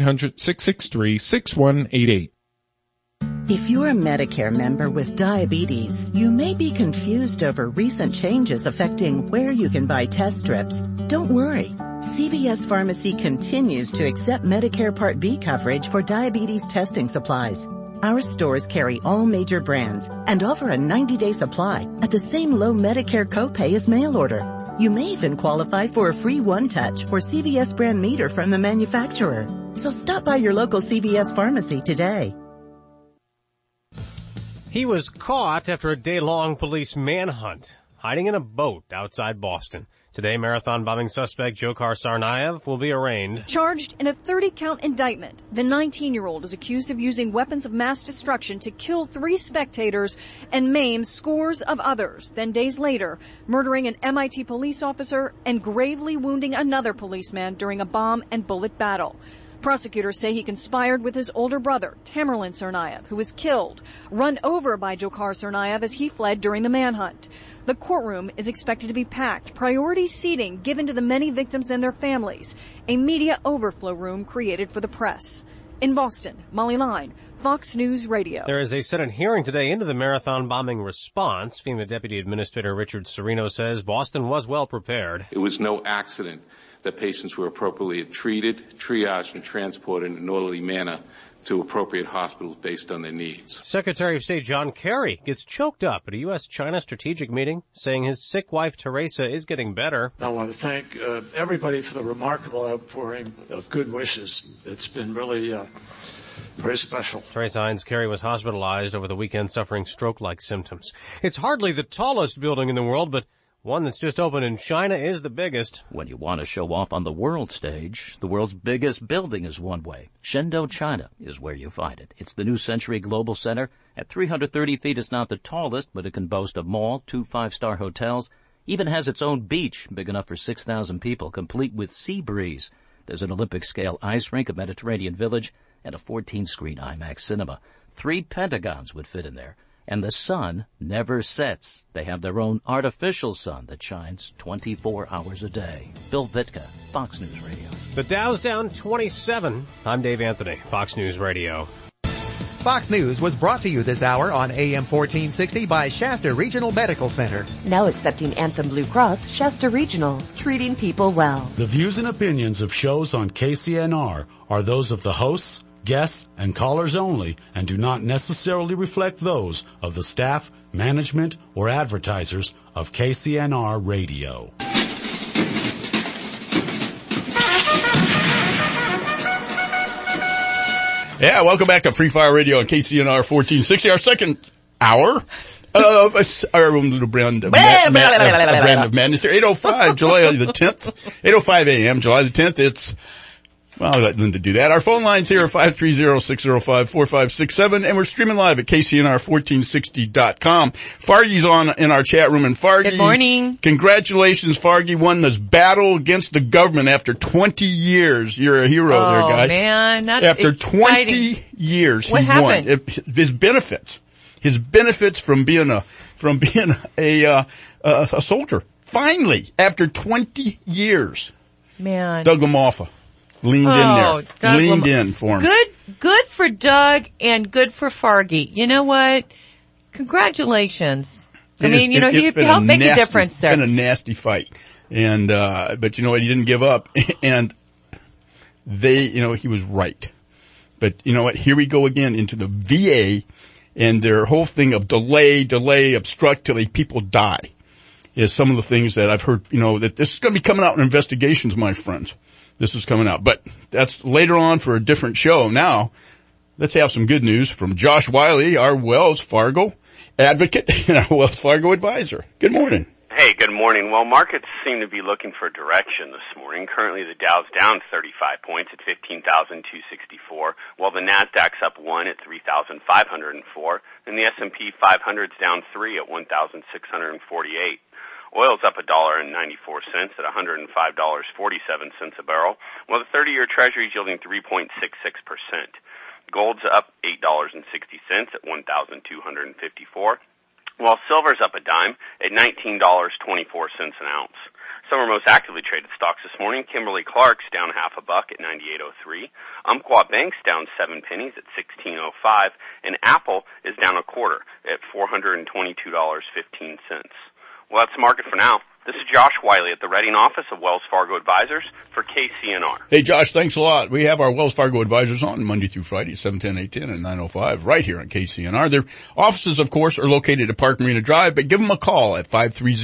1-800-663-6188. If you're a Medicare member with diabetes, you may be confused over recent changes affecting where you can buy test strips. Don't worry. CVS Pharmacy continues to accept Medicare Part B coverage for diabetes testing supplies. Our stores carry all major brands and offer a 90-day supply at the same low Medicare copay as mail order. You may even qualify for a free one-touch or CVS brand meter from the manufacturer. So stop by your local CVS Pharmacy today. He was caught after a day-long police manhunt, hiding in a boat outside Boston. Today, marathon bombing suspect Dzhokhar Tsarnaev will be arraigned. Charged in a 30-count indictment, the 19-year-old is accused of using weapons of mass destruction to kill 3 spectators and maim scores of others. Then days later, murdering an MIT police officer and gravely wounding another policeman during a bomb and bullet battle. Prosecutors say he conspired with his older brother, Tamerlan Tsarnaev, who was killed, run over by Dzhokhar Tsarnaev as he fled during the manhunt. The courtroom is expected to be packed, priority seating given to the many victims and their families, a media overflow room created for the press. In Boston, Molly Line, Fox News Radio. There is a Senate hearing today into the marathon bombing response. FEMA Deputy Administrator Richard Serino says Boston was well prepared. It was no accident that patients were appropriately treated, triaged, and transported in an orderly manner to appropriate hospitals based on their needs. Secretary of State John Kerry gets choked up at a U.S.-China strategic meeting, saying his sick wife Teresa is getting better. I want to thank everybody for the remarkable outpouring of good wishes. It's been really very special. Teresa Hines Kerry was hospitalized over the weekend suffering stroke-like symptoms. It's hardly the tallest building in the world, but one that's just opened in China is the biggest. When you want to show off on the world stage, the world's biggest building is one way. Shenzhen, China is where you find it. It's the New Century Global Center. At 330 feet, it's not the tallest, but it can boast a mall, 2 5-star hotels, even has its own beach, big enough for 6,000 people, complete with sea breeze. There's an Olympic-scale ice rink, a Mediterranean village, and a 14-screen IMAX cinema. 3 Pentagons would fit in there. And the sun never sets. They have their own artificial sun that shines 24 hours a day. Bill Vitka, Fox News Radio. The Dow's down 27. I'm Dave Anthony, Fox News Radio. Fox News was brought to you this hour on AM 1460 by Shasta Regional Medical Center. Now accepting Anthem Blue Cross, Shasta Regional, treating people well. The views and opinions of shows on KCNR are those of the hosts, guests, and callers only, and do not necessarily reflect those of the staff, management, or advertisers of KCNR Radio. Yeah, welcome back to Free Fire Radio on KCNR 1460, our second hour of our own little brand of madness here. 8:05, July the 10th, 8:05 a.m., July the 10th. It's, well, I'll let Linda do that. Our phone lines here are 530-605-4567, and we're streaming live at KCNR1460.com. Fargy's on in our chat room, and Fargy. Good morning. Congratulations, Fargy won this battle against the government after 20 years. You're a hero there, guy. Oh, man, that's after exciting. 20 years, What he happened? won. His benefits from being a soldier. Finally, after 20 years. Man. Doug LaMalfa. Leaned in there. Leaned in for him. Good for Doug and good for Fargy. You know what? Congratulations. I mean, he helped make a difference there. It's been a nasty fight. And, but you know what? He didn't give up. And he was right. But you know what? Here we go again into the VA and their whole thing of delay, obstruct till people die is some of the things that I've heard, that this is going to be coming out in investigations, my friends. This is coming out, but that's later on for a different show. Now, let's have some good news from Josh Wiley, our Wells Fargo advocate and our Wells Fargo advisor. Good morning. Hey, good morning. Well, markets seem to be looking for direction this morning. Currently, the Dow's down 35 points at 15,264, while the Nasdaq's up 1 at 3,504, and the S&P 500's down 3 at 1,648. Oil's up $1.94 at $105.47 a barrel, while the 30-year Treasury is yielding 3.66%. Gold's up $8.60 at $1,254, while silver's up a dime at $19.24 an ounce. Some of our most actively traded stocks this morning: Kimberly-Clark's down $0.50 at $98.03, Umpqua Bank's down 7 pennies at $16.05, and Apple is down $0.25 at $422.15. Well, that's the market for now. This is Josh Wiley at the Reading office of Wells Fargo Advisors for KCNR. Hey, Josh, thanks a lot. We have our Wells Fargo Advisors on Monday through Friday, 7:10, 8:10, and 9:05, right here on KCNR. Their offices, of course, are located at Park Marina Drive, but give them a call at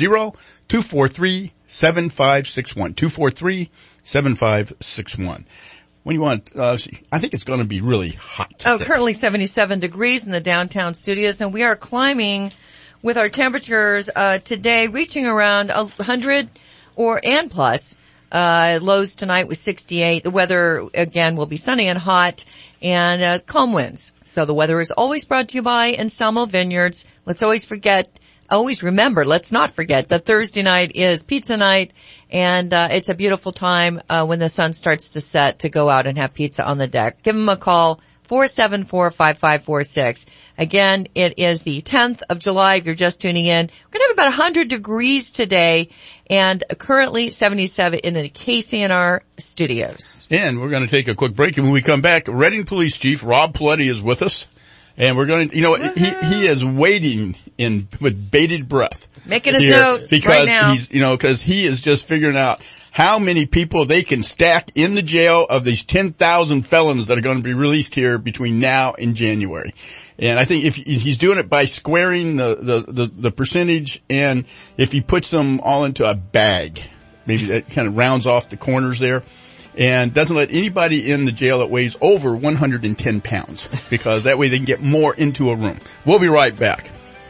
530-243-7561, 243-7561. When you want, I think it's going to be really hot. Oh, currently 77 degrees in the downtown studios, and we are climbing with our temperatures today reaching around 100 and plus. Lows tonight was 68. The weather, again, will be sunny and hot and calm winds. So the weather is always brought to you by Anselmo Vineyards. Let's always remember, let's not forget that Thursday night is pizza night, and it's a beautiful time when the sun starts to set to go out and have pizza on the deck. Give them a call, 474-5546. Again, it is the 10th of July if you're just tuning in. We're going to have about 100 degrees today and currently 77 in the KCNR studios. And we're going to take a quick break, and when we come back, Reading Police Chief Rob Paletti is with us. And we're going to, he is waiting with bated breath. Making his notes right now. Because he is just figuring out how many people they can stack in the jail of these 10,000 felons that are going to be released here between now and January. And I think if he's doing it by squaring the percentage, and if he puts them all into a bag, maybe that kind of rounds off the corners there, and doesn't let anybody in the jail that weighs over 110 pounds, because that way they can get more into a room. We'll be right back.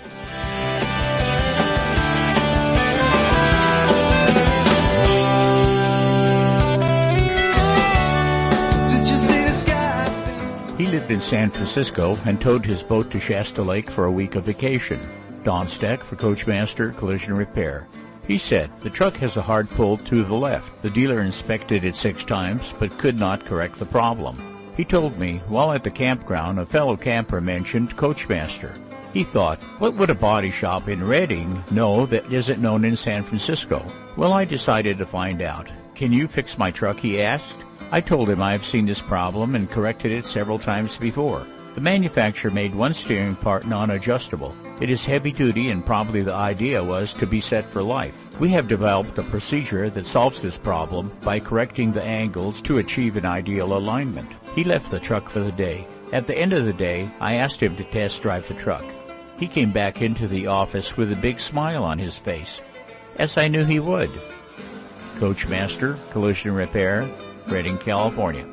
He lived in San Francisco and towed his boat to Shasta Lake for a week of vacation. Don Steck for Coachmaster Collision Repair. He said, the truck has a hard pull to the left. The dealer inspected it 6 times, but could not correct the problem. He told me, while at the campground, a fellow camper mentioned Coachmaster. He thought, what would a body shop in Redding know that isn't known in San Francisco? Well, I decided to find out. Can you fix my truck, he asked. I told him I have seen this problem and corrected it several times before. The manufacturer made one steering part non-adjustable. It is heavy duty, and probably the idea was to be set for life. We have developed a procedure that solves this problem by correcting the angles to achieve an ideal alignment. He left the truck for the day. At the end of the day, I asked him to test drive the truck. He came back into the office with a big smile on his face, as I knew he would. Coachmaster Collision Repair, Redding, California.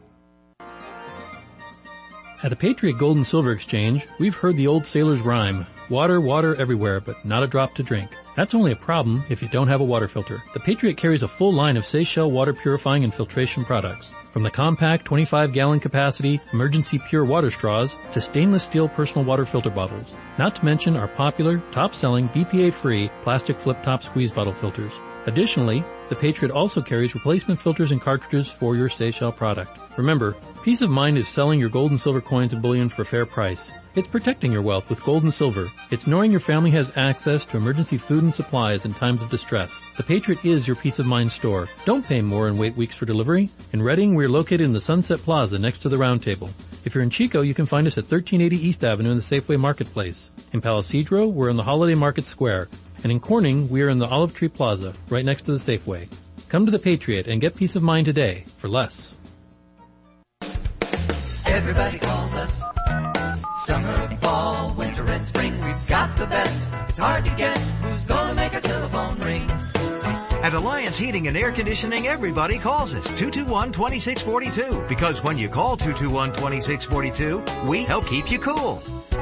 At the Patriot Gold and Silver Exchange, we've heard the old sailor's rhyme, water, water everywhere, but not a drop to drink. That's only a problem if you don't have a water filter. The Patriot carries a full line of Seychelles water purifying and filtration products. From the compact 25-gallon capacity emergency pure water straws to stainless steel personal water filter bottles. Not to mention our popular, top-selling, BPA-free plastic flip-top squeeze bottle filters. Additionally, the Patriot also carries replacement filters and cartridges for your Seychelles product. Remember, peace of mind is selling your gold and silver coins and bullion for a fair price. It's protecting your wealth with gold and silver. It's knowing your family has access to emergency food and supplies in times of distress. The Patriot is your peace of mind store. Don't pay more and wait weeks for delivery. In Redding, we're located in the Sunset Plaza next to the Round Table. If you're in Chico, you can find us at 1380 East Avenue in the Safeway Marketplace. In Palo Cedro, we're in the Holiday Market Square. And in Corning, we are in the Olive Tree Plaza, right next to the Safeway. Come to the Patriot and get peace of mind today for less. Everybody calls us. Summer, fall, winter, and spring, we've got the best. It's hard to guess who's gonna make our telephone ring. At Alliance Heating and Air Conditioning, everybody calls us 221-2642. Because when you call 221-2642, we help keep you cool.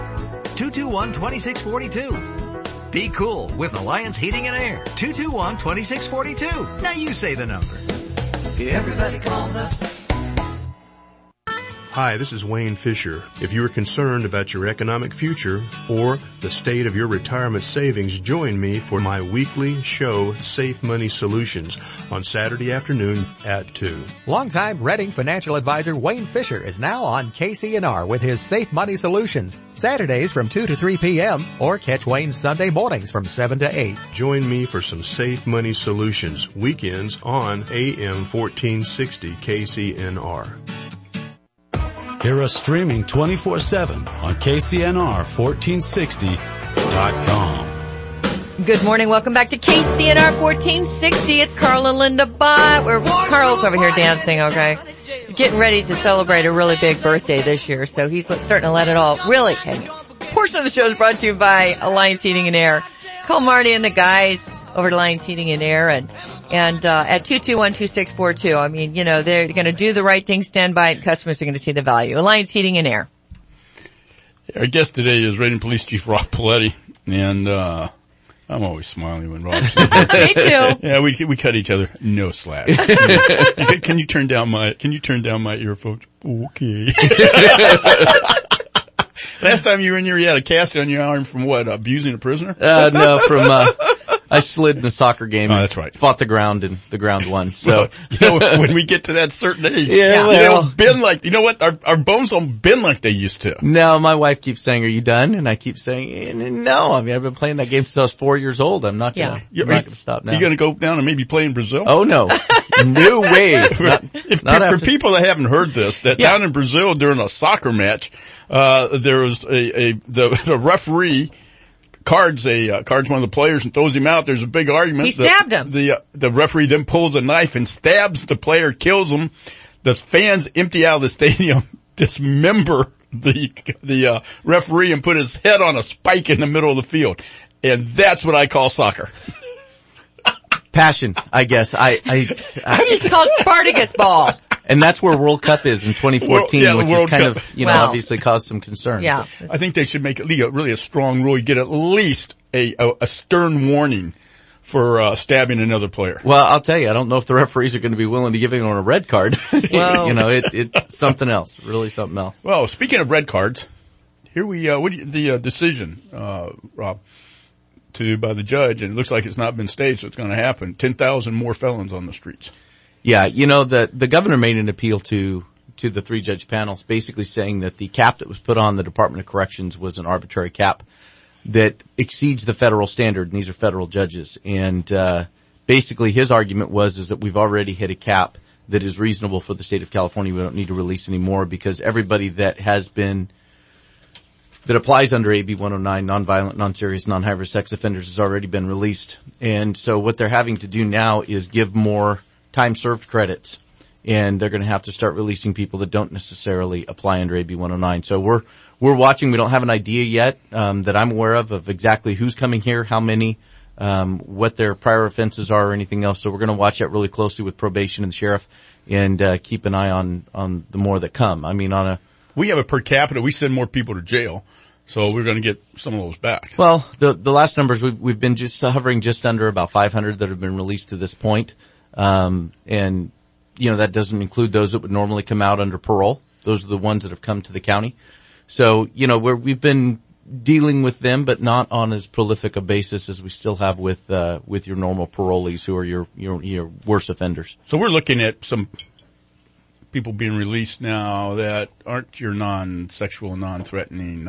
221-2642. Be cool with Alliance Heating and Air. 221-2642. Now you say the number. Everybody calls us. Hi, this is Wayne Fisher. If you are concerned about your economic future or the state of your retirement savings, join me for my weekly show, Safe Money Solutions, on Saturday afternoon at 2. Longtime Redding financial advisor Wayne Fisher is now on KCNR with his Safe Money Solutions, Saturdays from 2 to 3 p.m. or catch Wayne Sunday mornings from 7 to 8. Join me for some Safe Money Solutions, weekends on AM 1460 KCNR. Hear us streaming 24/7 on KCNR1460.com. Good morning. Welcome back to KCNR 1460. It's Carl and Linda Bott. Carl's over here dancing, okay? Getting ready to celebrate a really big birthday this year, so he's starting to let it all really. Hey, portion of the show is brought to you by Alliance Heating and Air. Call Marty and the guys over at Alliance Heating and Air and at 221-2642. I mean, they're going to do the right thing, stand by it, customers are going to see the value. Alliance Heating and Air. Our guest today is Redding Police Chief Rob Paletti, and I'm always smiling when Rob says that. Me too. Yeah, we cut each other no slack. He said, can you turn down my earphones? Okay. Last time you were in here, you had a cast on your arm from what, abusing a prisoner? No, I slid in a soccer game. Oh, that's right. Fought the ground and the ground won. So, when we get to that certain age, they don't bend like, you know what? Our bones don't bend like they used to. No, my wife keeps saying, "Are you done?" And I keep saying, "No. I mean, I've been playing that game since I was 4 years old. I'm not going to stop now." You're going to go down and maybe play in Brazil? Oh no. No way. For people that haven't heard this, down in Brazil during a soccer match, there was the referee cards one of the players and throws him out. There's a big argument. He stabbed him. The referee then pulls a knife and stabs the player, kills him. The fans empty out of the stadium, dismember the referee and put his head on a spike in the middle of the field. And that's what I call soccer. Passion, I guess. It's called Spartacus ball. And that's where World Cup is in 2014, which is kind of, obviously caused some concern. Yeah. I think they should make it really a strong rule. You get at least a stern warning for stabbing another player. Well, I'll tell you, I don't know if the referees are going to be willing to give anyone a red card. It's something else, really something else. Well, speaking of red cards, here the decision, Rob, by the judge, and it looks like it's not been staged, so it's going to happen. 10,000 more felons on the streets. Yeah, the governor made an appeal to the 3-judge panels, basically saying that the cap that was put on the Department of Corrections was an arbitrary cap that exceeds the federal standard, and these are federal judges. And basically his argument is that we've already hit a cap that is reasonable for the state of California. We don't need to release any more because everybody that applies under AB 109, nonviolent, non-serious, non-high-risk sex offenders has already been released. And so what they're having to do now is give more time served credits, and they're going to have to start releasing people that don't necessarily apply under AB 109. So we're watching. We don't have an idea yet that I'm aware of exactly who's coming here, how many, what their prior offenses are or anything else. So we're going to watch that really closely with probation and the sheriff and keep an eye on the more that come. I mean, we have a per capita. We send more people to jail, so we're going to get some of those back. Well, the last numbers we've been just hovering just under about 500 that have been released to this point. And that doesn't include those that would normally come out under parole. Those are the ones that have come to the county. So, we've been dealing with them, but not on as prolific a basis as we still have with your normal parolees who are your worse offenders. So we're looking at some people being released now that aren't your non-sexual, non-threatening,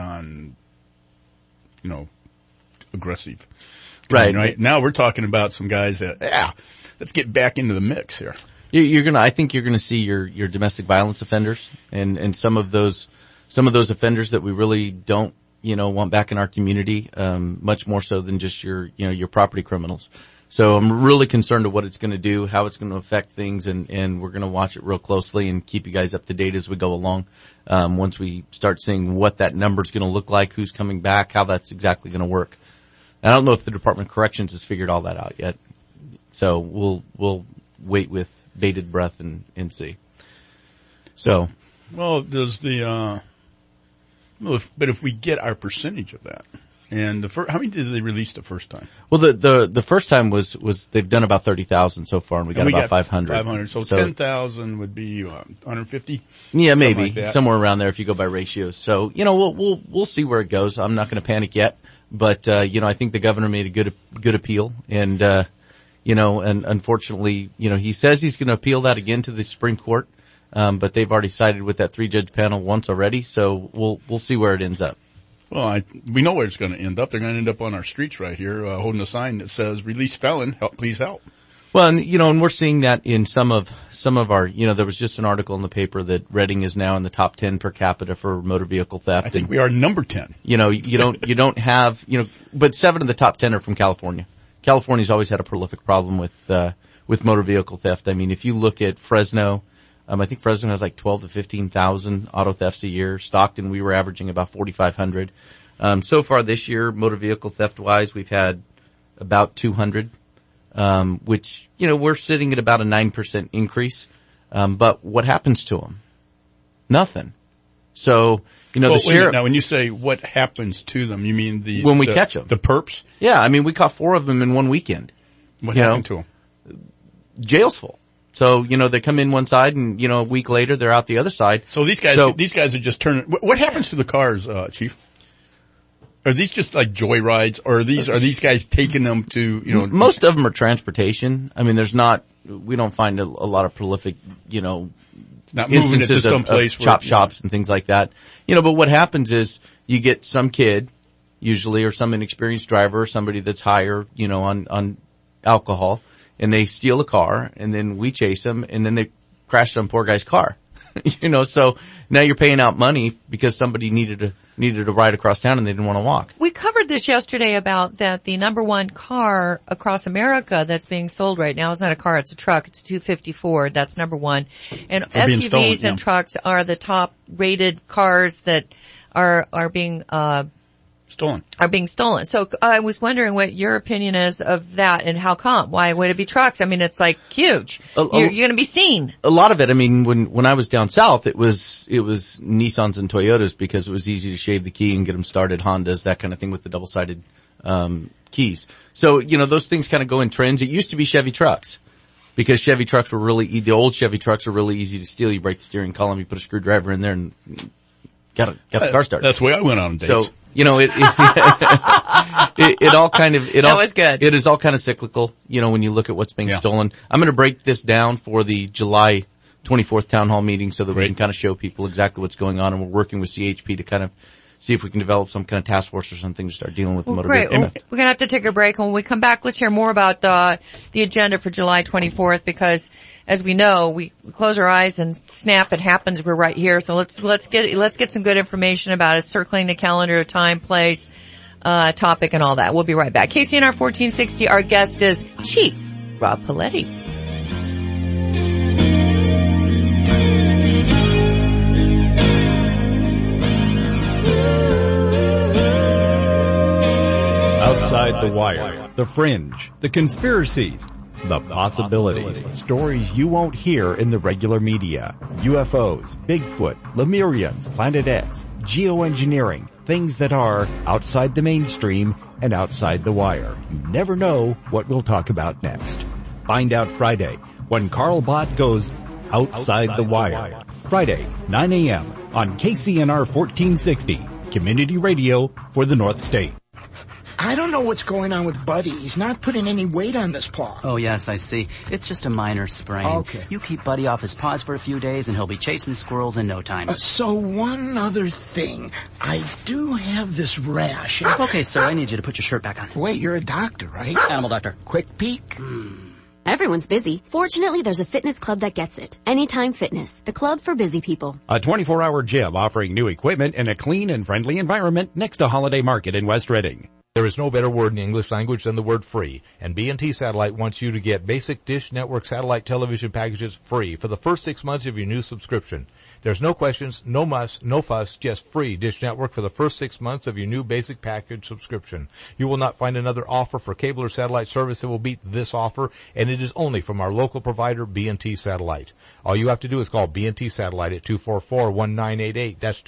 aggressive. Right. Now we're talking about some guys that, let's get back into the mix here. I think you're gonna see your domestic violence offenders and some of those offenders that we really don't, want back in our community, much more so than just your property criminals. So I'm really concerned of what it's gonna do, how it's gonna affect things, and we're gonna watch it real closely and keep you guys up to date as we go along. Once we start seeing what that number's gonna look like, who's coming back, how that's exactly gonna work. I don't know if the Department of Corrections has figured all that out yet. So we'll wait with bated breath and see. So. Well, does but if we get our percentage of that, and how many did they release the first time? Well, the first time was they've done about 30,000 so far, and we got about 500. 500. So 10,000 would be 150. Yeah, maybe like somewhere around there if you go by ratios. So we'll see where it goes. I'm not going to panic yet, but I think the governor made a good appeal, and and unfortunately, he says he's going to appeal that again to the Supreme Court, but they've already sided with that 3-judge panel once already. So we'll see where it ends up. Well, we know where it's going to end up. They're going to end up on our streets right here, holding a sign that says "Release felon, help, please help." Well, and and we're seeing that in some of our, there was just an article in the paper that Redding is now in the top 10 per capita for motor vehicle theft. I think we are number 10. You don't have, but 7 of the top 10 are from California. California's always had a prolific problem with motor vehicle theft. I mean, if you look at Fresno, I think Fresno has like 12 to 15,000 auto thefts a year. Stockton, we were averaging about 4,500. So far this year, motor vehicle theft wise, we've had about 200, which, we're sitting at about a 9% increase. But what happens to them? Nothing. So, the sheriff. Now, when you say what happens to them, you mean when we catch them. The perps? Yeah. I mean, we caught 4 of them in one weekend. What happened to them? Jail's full. So, they come in one side and, a week later they're out the other side. So these guys are just turning. What happens to the cars, Chief? Are these just like joyrides, or are these guys taking them to, you know? Most of them are transportation. I mean, we don't find a lot of prolific, you know, it's not moving it to some place of chop shops and things like that. You know, but what happens is you get some kid, usually, or some inexperienced driver, or somebody that's higher, you know, on alcohol, and they steal a car, and then we chase them, and then they crash some poor guy's car. You know, so now you're paying out money because somebody needed a ride across town and they didn't want to walk. We covered this yesterday about that the number one car across America that's being sold right now is not a car, it's a truck. It's a 250 Ford. That's number one. And SUVs and trucks are the top rated cars that are being stolen. So I was wondering what your opinion is of that and how come? Why would it be trucks? I mean, it's like huge. You're going to be seen. A lot of it, I mean, when I was down south, it was Nissans and Toyotas because it was easy to shave the key and get them started, Hondas, that kind of thing with the double-sided, keys. So, you know, those things kind of go in trends. It used to be Chevy trucks because Chevy trucks were the old Chevy trucks were really easy to steal. You break the steering column, you put a screwdriver in there and got the car started. That's the way I went on dates. So, you know, it all kind of, that was good. It is all kind of cyclical, you know, when you look at what's being stolen. I'm going to break this down for the July 24th town hall meeting so that we can kind of show people exactly what's going on. And we're working with CHP to kind of see if we can develop some kind of task force or something to start dealing with the motor vehicle. Great. We're going to have to take a break. And when we come back, let's hear more about the agenda for July 24th because as we know, we close our eyes and snap, it happens. We're right here. So let's get some good information about it, circling the calendar, time, place, topic and all that. We'll be right back. KCNR 1460, our guest is Chief Rob Paletti. Outside the Wire, The Fringe, The Conspiracies, The Possibilities. Stories you won't hear in the regular media. UFOs, Bigfoot, Lemurians, Planet X, geoengineering, things that are outside the mainstream and outside the wire. You never know what we'll talk about next. Find out Friday when Carl Bott goes Outside the Wire. Friday, 9 a.m. on KCNR 1460, community radio for the North State. I don't know what's going on with Buddy. He's not putting any weight on this paw. Oh, yes, I see. It's just a minor sprain. Okay. You keep Buddy off his paws for a few days and he'll be chasing squirrels in no time. So one other thing. I do have this rash. Okay, sir, I need you to put your shirt back on. Wait, you're a doctor, right? Animal doctor. Quick peek. Everyone's busy. Fortunately, there's a fitness club that gets it. Anytime Fitness, the club for busy people. A 24-hour gym offering new equipment in a clean and friendly environment next to Holiday Market in West Reading. There is no better word in the English language than the word free, and B&T Satellite wants you to get basic Dish Network satellite television packages free for the first 6 months of your new subscription. There's no questions, no muss, no fuss, just free Dish Network for the first 6 months of your new basic package subscription. You will not find another offer for cable or satellite service that will beat this offer, and it is only from our local provider, B&T Satellite. All you have to do is call B&T Satellite at 244-1988. That's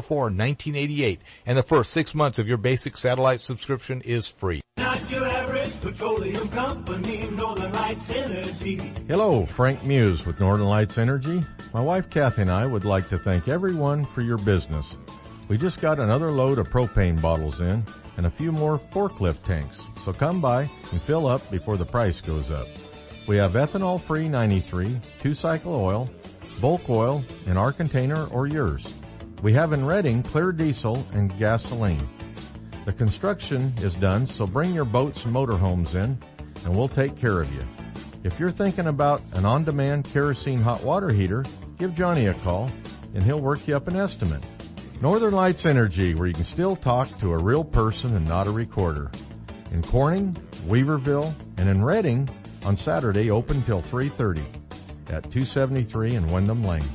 244-1988, and the first 6 months of your basic satellite subscription is free. Not your average petroleum company, Northern Lights Energy. Hello, Frank Muse with Northern Lights Energy. My wife Kathy and I would like to thank everyone for your business. We just got another load of propane bottles in and a few more forklift tanks, so come by and fill up before the price goes up. We have ethanol-free 93, 2-cycle oil, bulk oil in our container or yours. We have in Reading clear diesel and gasoline. The construction is done, so bring your boats and motorhomes in, and we'll take care of you. If you're thinking about an on-demand kerosene hot water heater, give Johnny a call, and he'll work you up an estimate. Northern Lights Energy, where you can still talk to a real person and not a recorder. In Corning, Weaverville, and in Reading, on Saturday, open till 3:30 at 273 and Wyndham Lane.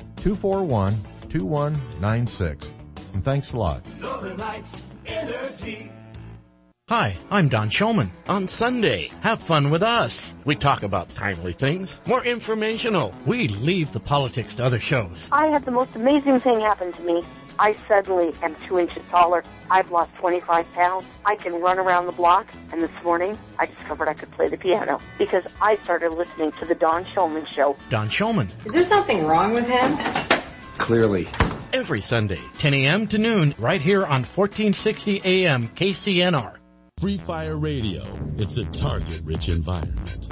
241-2196. And thanks a lot. Northern Lights Energy. Hi, I'm Don Shulman. On Sunday, have fun with us. We talk about timely things, more informational. We leave the politics to other shows. I had the most amazing thing happen to me. I suddenly am 2 inches taller. I've lost 25 pounds. I can run around the block. And this morning, I discovered I could play the piano because I started listening to the Don Shulman Show. Don Shulman. Is there something wrong with him? Clearly. every Sunday, 10 a.m. to noon, right here on 1460 AM KCNR. Free Fire Radio. It's a target-rich environment.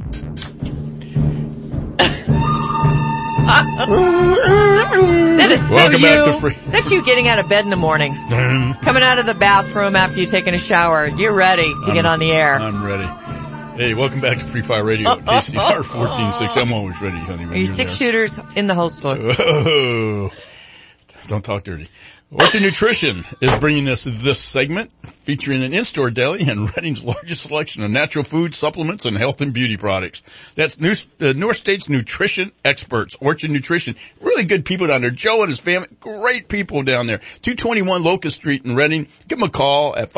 That is so Welcome back to Free. That's you getting out of bed in the morning. Coming out of the bathroom after you've taken a shower. You're ready to get on the air. I'm ready. Hey, welcome back to Free Fire Radio. KCR 1460. I'm always ready, honey. Are you six shooters in the holster? Oh, don't talk dirty. Orchard Nutrition is bringing us this segment featuring an in-store deli and Reading's largest selection of natural food, supplements, and health and beauty products. That's North State's nutrition experts, Orchard Nutrition. Really good people down there. Joe and his family, great people down there. 221 Locust Street in Reading. Give them a call at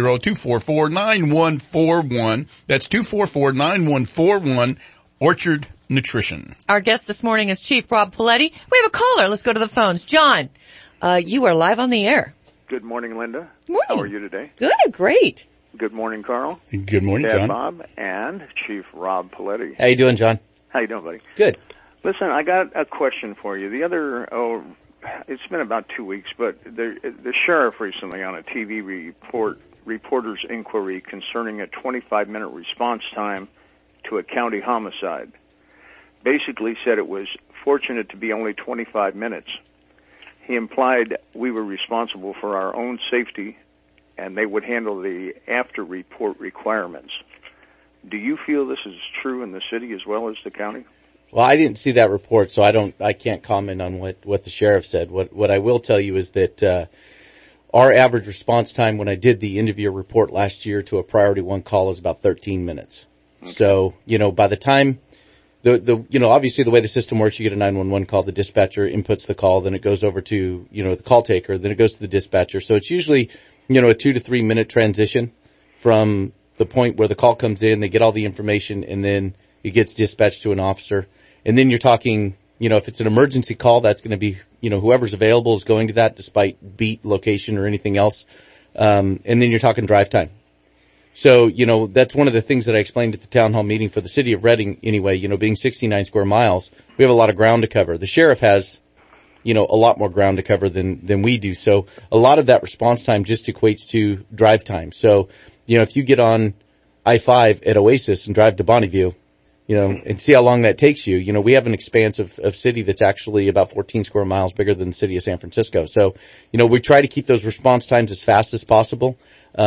530-244-9141. That's 244-9141, Orchard Nutrition. Our guest this morning is Chief Rob Paletti. We have a caller. Let's go to the phones. John. You are live on the air. Good morning, Linda. Morning. How are you today? Good, great. Good morning, Carl. Good morning, Dad John. Bob and Chief Rob Paletti. How you doing, John? How you doing, buddy? Good. Listen, I got a question for you. It's been about 2 weeks, but the sheriff recently on a TV reporter's inquiry concerning a 25-minute response time to a county homicide basically said it was fortunate to be only 25 minutes. He implied we were responsible for our own safety and they would handle the after-report requirements. Do you feel this is true in the city as well as the county? Well, I didn't see that report, so I can't comment on what the sheriff said. What I will tell you is that, our average response time when I did the end of year report last year to a priority one call is about 13 minutes. Okay. So, by the time obviously the way the system works, you get a 911 call, the dispatcher inputs the call, then it goes over to, the call taker, then it goes to the dispatcher. So it's usually, a 2 to 3 minute transition from the point where the call comes in, they get all the information, and then it gets dispatched to an officer. And then you're talking, if it's an emergency call, that's going to be, whoever's available is going to that despite beat, location, or anything else. And then you're talking drive time. So, that's one of the things that I explained at the town hall meeting for the city of Reading anyway, being 69 square miles, we have a lot of ground to cover. The sheriff has, a lot more ground to cover than we do. So a lot of that response time just equates to drive time. So, if you get on I-5 at Oasis and drive to Bonneview, and see how long that takes you, we have an expanse of city that's actually about 14 square miles bigger than the city of San Francisco. So, we try to keep those response times as fast as possible.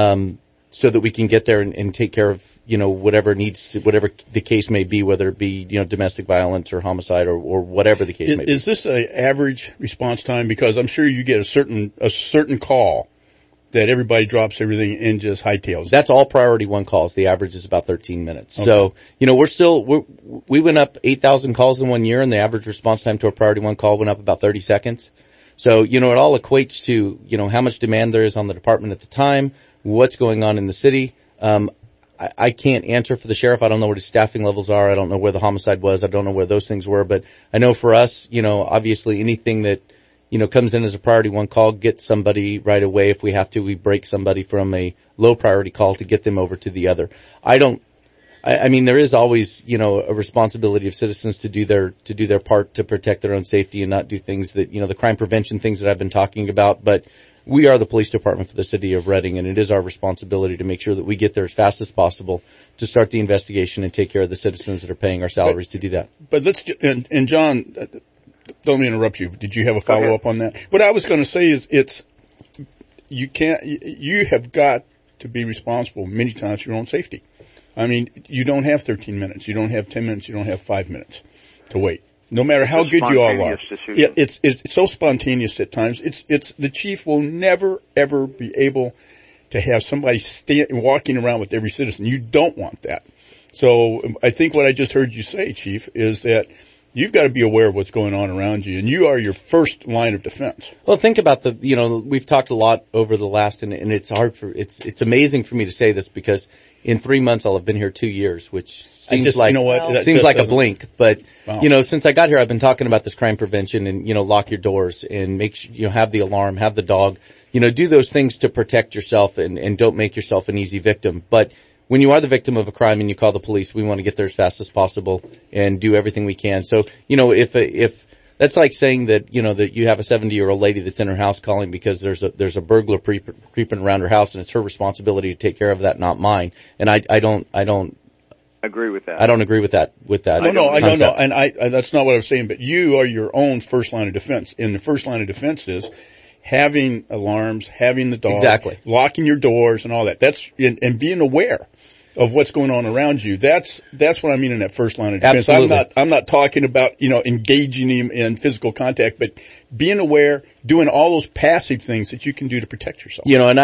So that we can get there and take care of, whatever the case may be, whether it be, domestic violence or homicide or whatever the case may be. Is this an average response time? Because I'm sure you get a certain call that everybody drops everything and just hightails. That's all priority one calls. The average is about 13 minutes. Okay. So, we went up 8,000 calls in 1 year and the average response time to a priority one call went up about 30 seconds. So, it all equates to, how much demand there is on the department at the time, what's going on in the city. I can't answer for the sheriff. I don't know what his staffing levels are. I don't know where the homicide was. I don't know where those things were. But I know for us, obviously anything that, comes in as a priority one call, gets somebody right away. If we have to, we break somebody from a low priority call to get them over to the other. I mean, there is always, a responsibility of citizens to do their part to protect their own safety and not do things that, the crime prevention things that I've been talking about. But we are the police department for the city of Reading, and it is our responsibility to make sure that we get there as fast as possible to start the investigation and take care of the citizens that are paying our salaries to do that. But and John, don't let me interrupt you. Did you have a follow-up on that? What I was going to say is you have got to be responsible many times for your own safety. I mean, you don't have 13 minutes. You don't have 10 minutes. You don't have 5 minutes to wait. No matter how good you all are. Yeah, it's so spontaneous at times. The chief will never ever be able to have somebody walking around with every citizen. You don't want that. So I think what I just heard you say, Chief, is that you've got to be aware of what's going on around you, and you are your first line of defense. Well, think about we've talked a lot over the last, and it's it's amazing for me to say this because in 3 months I'll have been here 2 years, which seems like a blink. But, wow. Since I got here, I've been talking about this crime prevention and, lock your doors and make sure, have the alarm, have the dog, do those things to protect yourself and don't make yourself an easy victim. But when you are the victim of a crime and you call the police, we want to get there as fast as possible and do everything we can. So, if That's like saying that, you know, that you have a 70-year-old lady that's in her house calling because there's a burglar creeping around her house, and it's her responsibility to take care of that, not mine. And I don't agree with that. I don't agree with that. No, and that's not what I was saying. But you are your own first line of defense, and the first line of defense is having alarms, having the dog, exactly, locking your doors, and all that. That's and being aware of what's going on around you. That's what I mean in that first line of defense. Absolutely. I'm not talking about, you know, engaging him in physical contact, but being aware, doing all those passive things that you can do to protect yourself. You know, and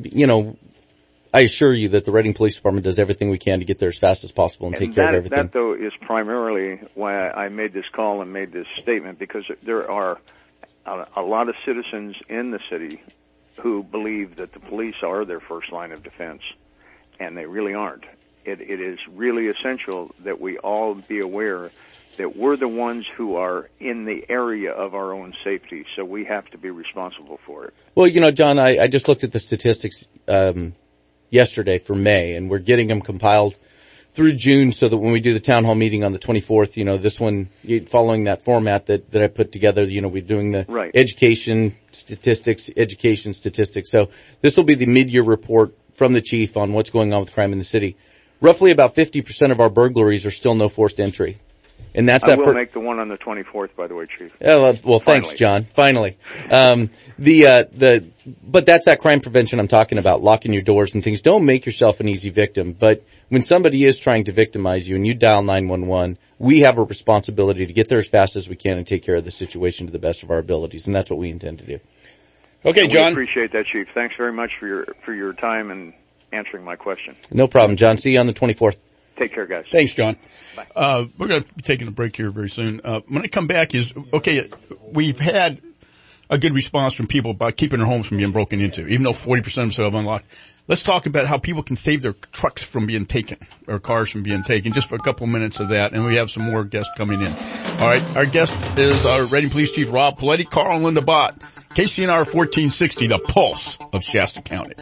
I assure you that the Reading Police Department does everything we can to get there as fast as possible and take care of everything. That, though, is primarily why I made this call and made this statement, because there are a lot of citizens in the city who believe that the police are their first line of defense, and they really aren't. It is really essential that we all be aware that we're the ones who are in the area of our own safety, so we have to be responsible for it. Well, you know, John, I just looked at the statistics yesterday for May, and we're getting them compiled through June so that when we do the town hall meeting on the 24th, you know, this one, following that format that I put together, you know, we're doing the education statistics. So this will be the mid-year report from the chief on what's going on with crime in the city. Roughly about 50% of our burglaries are still no forced entry. And that's I will make the one on the 24th, by the way, Chief. Well, thanks, John. Finally. But that's that crime prevention I'm talking about, locking your doors and things. Don't make yourself an easy victim. But when somebody is trying to victimize you and you dial 911, we have a responsibility to get there as fast as we can and take care of the situation to the best of our abilities. And that's what we intend to do. Okay, John. We appreciate that, Chief. Thanks very much for your time and answering my question. No problem, John. See you on the 24th. Take care, guys. Thanks, John. Bye. We're going to be taking a break here very soon. When I come back we've had a good response from people about keeping their homes from being broken into, even though 40% of them still have unlocked. Let's talk about how people can save their trucks from being taken, or cars from being taken, just for a couple of minutes of that, and we have some more guests coming in. All right, our guest is our Reading Police Chief Rob Paletti, Carl and Linda Bott, KCNR 1460, the pulse of Shasta County.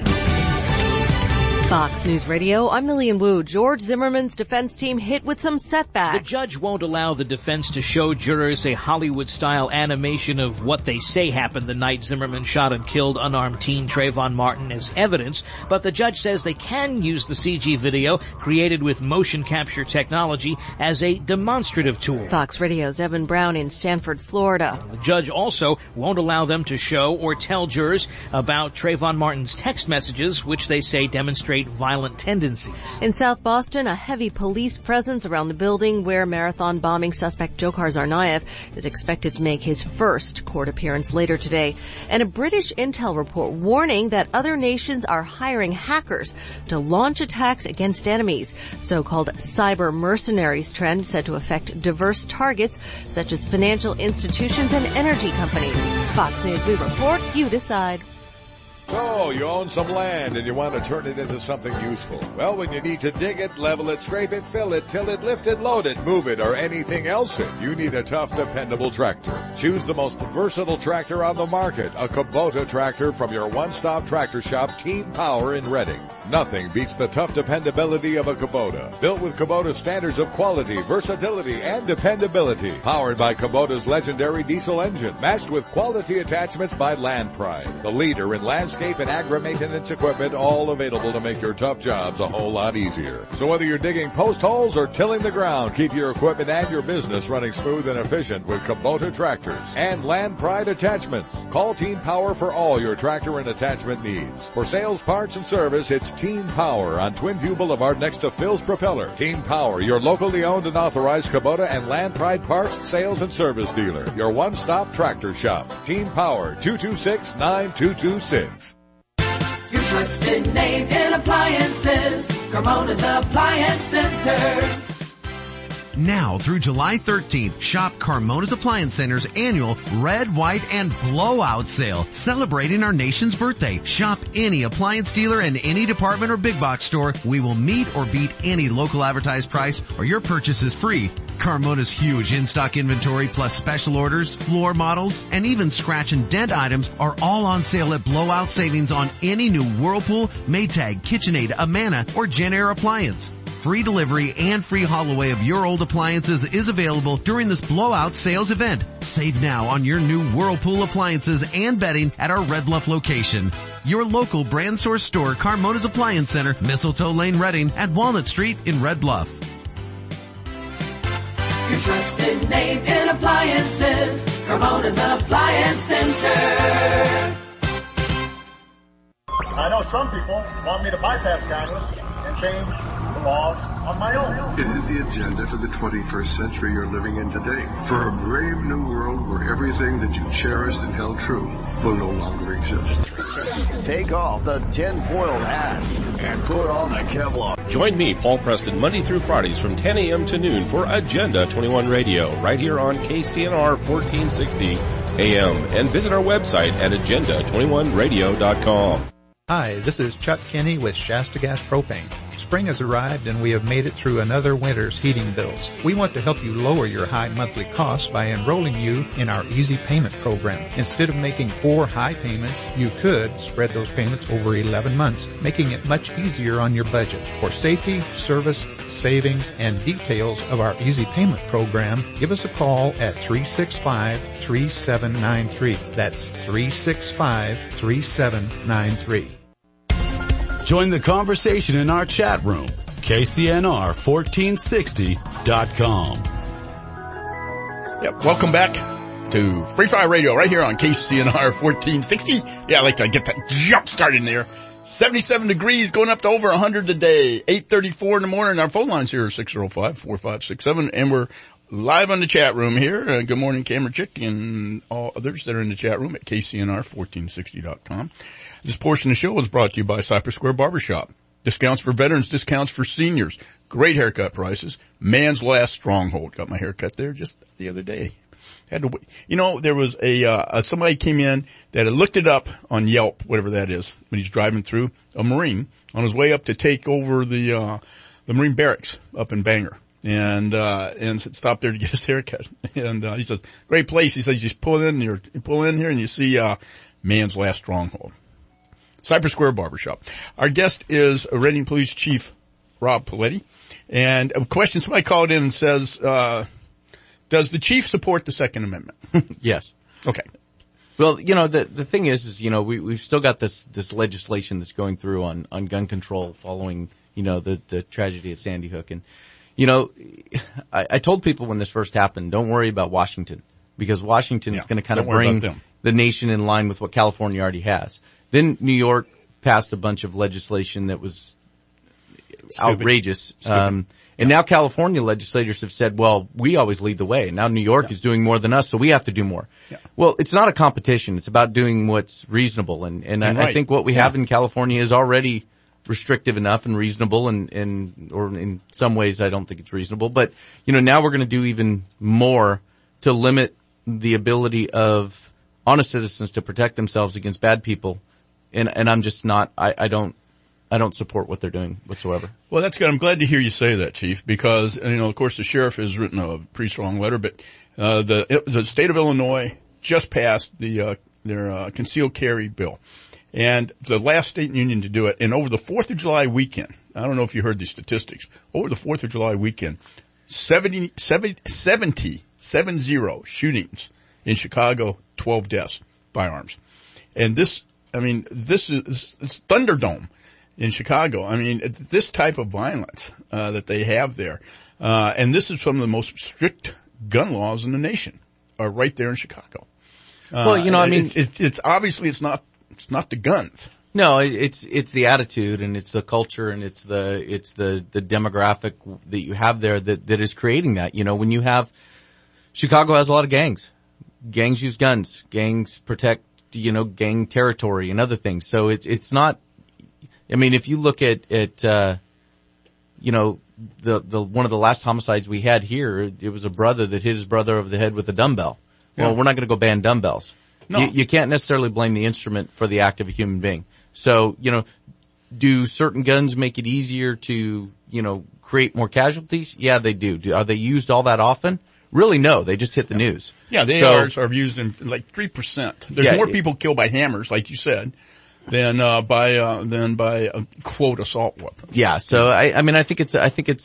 Fox News Radio, I'm Lillian Wu. George Zimmerman's defense team hit with some setbacks. The judge won't allow the defense to show jurors a Hollywood-style animation of what they say happened the night Zimmerman shot and killed unarmed teen Trayvon Martin as evidence, but the judge says they can use the CG video created with motion capture technology as a demonstrative tool. Fox Radio's Evan Brown in Sanford, Florida. The judge also won't allow them to show or tell jurors about Trayvon Martin's text messages, which they say demonstrate violent tendencies. In South Boston, a heavy police presence around the building where marathon bombing suspect Dzhokhar Tsarnaev is expected to make his first court appearance later today. And a British intel report warning that other nations are hiring hackers to launch attacks against enemies. So-called cyber mercenaries trend said to affect diverse targets such as financial institutions and energy companies. Fox News, we report, you decide. So, you own some land and you want to turn it into something useful. Well, when you need to dig it, level it, scrape it, fill it, till it, lift it, load it, move it, or anything else you need a tough, dependable tractor. Choose the most versatile tractor on the market, a Kubota tractor from your one-stop tractor shop, Team Power in Reading. Nothing beats the tough dependability of a Kubota. Built with Kubota's standards of quality, versatility, and dependability. Powered by Kubota's legendary diesel engine. Matched with quality attachments by Land Pride. The leader in landscape and agri-maintenance equipment, all available to make your tough jobs a whole lot easier. So whether you're digging post holes or tilling the ground, keep your equipment and your business running smooth and efficient with Kubota tractors and Land Pride attachments. Call Team Power for all your tractor and attachment needs. For sales, parts, and service, it's Team Power on Twin View Boulevard next to Phil's Propeller. Team Power, your locally owned and authorized Kubota and Land Pride parts, sales, and service dealer. Your one-stop tractor shop. Team Power, 226-9226. Your trusted name in appliances, Carmona's Appliance Center. Now through July 13th, shop Carmona's Appliance Center's annual Red, White, and Blowout sale, celebrating our nation's birthday. Shop any appliance dealer and any department or big box store. We will meet or beat any local advertised price, or your purchase is free. Carmona's huge in-stock inventory plus special orders, floor models, and even scratch and dent items are all on sale at blowout savings on any new Whirlpool, Maytag, KitchenAid, Amana, or JennAir appliance. free delivery and free haul away of your old appliances is available during this blowout sales event. Save now on your new Whirlpool appliances and bedding at our Red Bluff location. Your local brand source store, Carmona's Appliance Center, Mistletoe Lane, Reading, at Walnut Street in Red Bluff. Your trusted name in appliances, Carmona's Appliance Center. I know some people want me to bypass Congress and change the laws on my own. It is the agenda for the 21st century you're living in today. For a brave new world where everything that you cherished and held true will no longer exist. Take off the tinfoil hat and put on the Kevlar. Join me, Paul Preston, Monday through Fridays from 10 a.m. to noon for Agenda 21 Radio, right here on KCNR 1460 AM. And visit our website at agenda21radio.com. Hi, this is Chuck Kinney with Shasta Gas Propane. Spring has arrived and we have made it through another winter's heating bills. We want to help you lower your high monthly costs by enrolling you in our Easy Payment program. Instead of making 4 high payments, you could spread those payments over 11 months, making it much easier on your budget. For safety, service, savings, and details of our Easy Payment program, give us a call at 365-3793. That's 365-3793. Join the conversation in our chat room, KCNR1460.com. Yep, welcome back to Free Fire Radio right here on KCNR 1460. Yeah, I like to get that jump started in there. 77 degrees, going up to over 100 today. 8:34 in the morning. Our phone lines here are 605-4567, and we're live on the chat room here. Good morning, Cameron Chick, and all others that are in the chat room at KCNR1460.com. This portion of the show is brought to you by Cypress Square Barbershop. Discounts for veterans, discounts for seniors. Great haircut prices. Man's last stronghold. Got my haircut there just the other day. Had to wait. You know, there was somebody came in that had looked it up on Yelp, whatever that is, when he's driving through, a Marine, on his way up to take over the Marine barracks up in Bangor. And stopped there to get his haircut. And, he says, great place. He says, you just pull in here and you see, Man's last stronghold. Cypress Square Barbershop. Our guest is Reading Police Chief Rob Paletti. And a question, somebody called in and says, does the chief support the Second Amendment? Yes. Okay. Well, you know, the thing is, you know, we've still got this legislation that's going through on gun control following, you know, the tragedy at Sandy Hook. And, you know, I told people when this first happened, don't worry about Washington, because Washington is going to kind of bring the nation in line with what California already has. Then New York passed a bunch of legislation that was outrageous. And now California legislators have said, well, we always lead the way. And now New York is doing more than us, so we have to do more. Yeah. Well, it's not a competition. It's about doing what's reasonable. And I think what we have in California is already restrictive enough and reasonable, and or in some ways I don't think it's reasonable. But, you know, now we're going to do even more to limit the ability of honest citizens to protect themselves against bad people. And I'm just not, I don't support what they're doing whatsoever. Well, that's good. I'm glad to hear you say that, Chief, because, you know, of course the sheriff has written a pretty strong letter, but, the state of Illinois just passed their concealed carry bill. And the last state in the union to do it. And over the 4th of July weekend, I don't know if you heard these statistics, over the 4th of July weekend, 70 shootings in Chicago, 12 deaths, firearms. And this is Thunderdome in Chicago. I mean, this type of violence, that they have there. And this is some of the most strict gun laws in the nation are right there in Chicago. Well, you know, I mean, it's obviously it's not the guns. No, it's the attitude and it's the culture and it's the demographic that you have there that is creating that. You know, when you have, Chicago has a lot of gangs. Gangs use guns. Gangs protect, you know, gang territory and other things. So it's not, I mean, if you look at, you know, the one of the last homicides we had here, it was a brother that hit his brother over the head with a dumbbell. Well, we're not going to go ban dumbbells. No. You can't necessarily blame the instrument for the act of a human being. So, you know, do certain guns make it easier to, you know, create more casualties? Yeah, they do. Are they used all that often? Really, no. They just hit the news. Yeah, they are used in like 3%. There's more people killed by hammers, like you said, than by a quote assault weapon. Yeah. So I mean, I think it's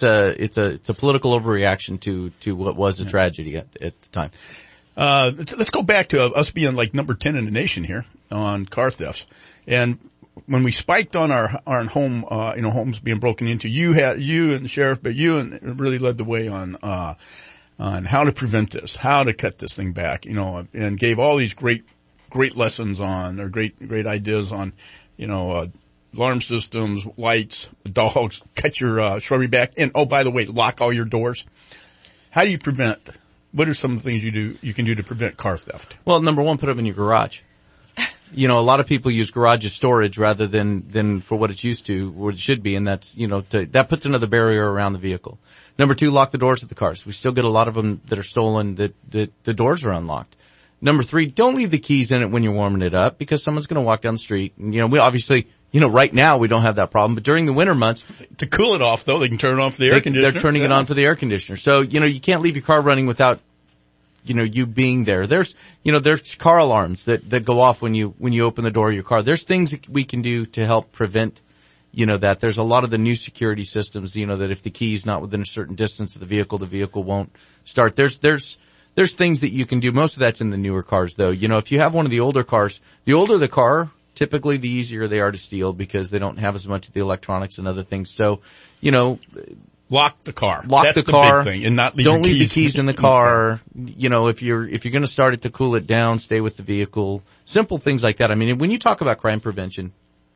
a political overreaction to what was a tragedy at the time. Let's go back to us being like number 10 in the nation here on car thefts. And when we spiked on our home, homes being broken into, you and the sheriff, but you really led the way on how to prevent this, how to cut this thing back, and gave all these great lessons on, or great ideas on, alarm systems, lights, dogs, cut your shrubbery back. And oh, by the way, lock all your doors. How do you prevent? What are some of the things you can do to prevent car theft? Well, number one, put them in your garage. A lot of people use garage as storage rather than for what it's used to, what it should be, and that's, that puts another barrier around the vehicle. Number two, lock the doors of the cars. We still get a lot of them that are stolen that the doors are unlocked. Number three, don't leave the keys in it when you're warming it up, because someone's going to walk down the street. And, we obviously, right now we don't have that problem, but during the winter months. To cool it off though, they can turn it on for the air conditioner. They're turning it on for the air conditioner. So, you can't leave your car running without, you being there. There's car alarms that go off when you open the door of your car. There's things that we can do to help prevent, that. There's a lot of the new security systems, that if the key is not within a certain distance of the vehicle won't start. There's things that you can do. Most of that's in the newer cars though. If you have one of the older cars, the older the car, typically the easier they are to steal because they don't have as much of the electronics and other things. So, lock the car. That's the car. Big thing, and not leave Don't your leave keys the keys in the car. If you're going to start it to cool it down, stay with the vehicle. Simple things like that. I mean, when you talk about crime prevention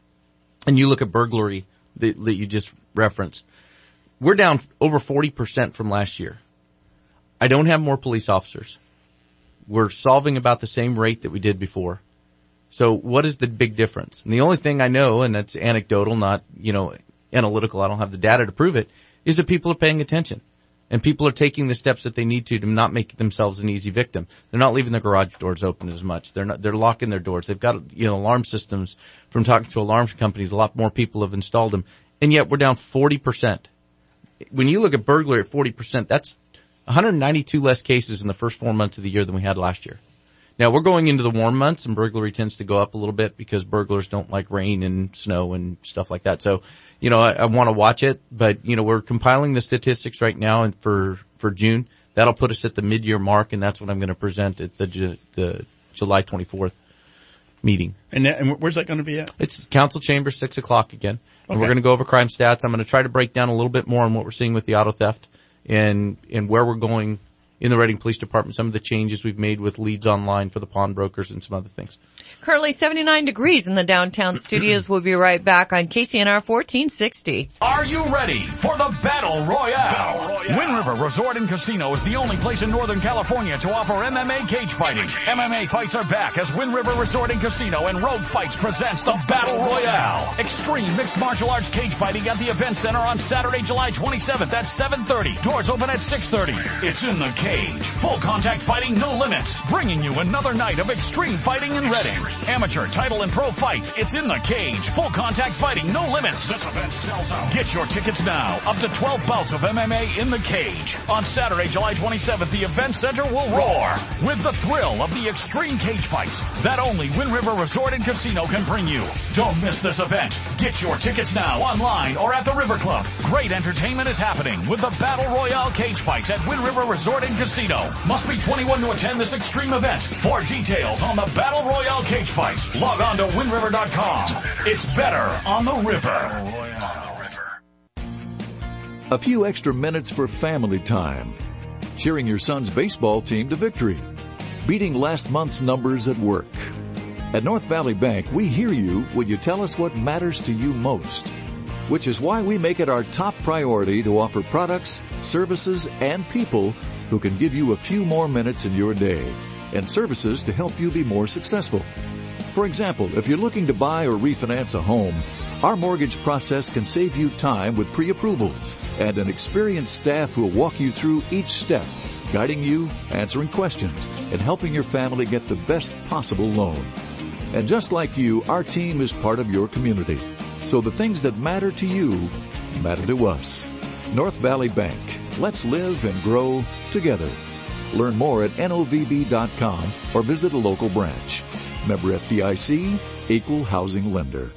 and you look at burglary that you just referenced, we're down over 40% from last year. I don't have more police officers. We're solving about the same rate that we did before. So what is the big difference? And the only thing I know, and that's anecdotal, not, analytical, I don't have the data to prove it, is that people are paying attention. And people are taking the steps that they need to not make themselves an easy victim. They're not leaving their garage doors open as much. They're locking their doors. They've got, alarm systems. From talking to alarm companies, a lot more people have installed them. And yet we're down 40%. When you look at burglary at 40%, that's 192 less cases in the first 4 months of the year than we had last year. Now we're going into the warm months and burglary tends to go up a little bit because burglars don't like rain and snow and stuff like that. So, I want to watch it, but we're compiling the statistics right now and for June. That'll put us at the mid-year mark, and that's what I'm going to present at the July 24th meeting. And where's that going to be at? It's council chamber, 6:00 again. And Okay. we're going to go over crime stats. I'm going to try to break down a little bit more on what we're seeing with the auto theft and where we're going in the Reading Police Department, some of the changes we've made with leads online for the pawnbrokers and some other things. Currently 79 degrees in the downtown studios. We'll be right back on KCNR 1460. Are you ready for the Battle Royale? Wind River Resort and Casino is the only place in Northern California to offer MMA cage fighting. MMA fights are back as Wind River Resort and Casino and Rogue Fights presents the Battle Royale. Extreme mixed martial arts cage fighting at the Event Center on Saturday, July 27th at 7:30. Doors open at 6:30. It's in the cage. Full contact fighting, no limits. Bringing you another night of extreme fighting in Reading. Amateur, title, and pro fights. It's in the cage. Full contact fighting, no limits. This event sells out. Get your tickets now. Up to 12 bouts of MMA in the cage. On Saturday, July 27th, the Event Center will roar with the thrill of the extreme cage fights that only Wind River Resort and Casino can bring you. Don't miss this event. Get your tickets now online or at the River Club. Great entertainment is happening with the Battle Royale cage fights at Wind River Resort and Casino. Must be 21 to attend this extreme event. For details on the Battle Royale cage fights, log on to windriver.com. It's better on the river. A few extra minutes for family time. Cheering your son's baseball team to victory. Beating last month's numbers at work. At North Valley Bank, we hear you when you tell us what matters to you most. Which is why we make it our top priority to offer products, services, and people who can give you a few more minutes in your day, and services to help you be more successful. For example, if you're looking to buy or refinance a home, our mortgage process can save you time with pre-approvals and an experienced staff who will walk you through each step, guiding you, answering questions, and helping your family get the best possible loan. And just like you, our team is part of your community. So the things that matter to you matter to us. North Valley Bank. Let's live and grow together. Learn more at novb.com or visit a local branch. Member FDIC, Equal Housing Lender.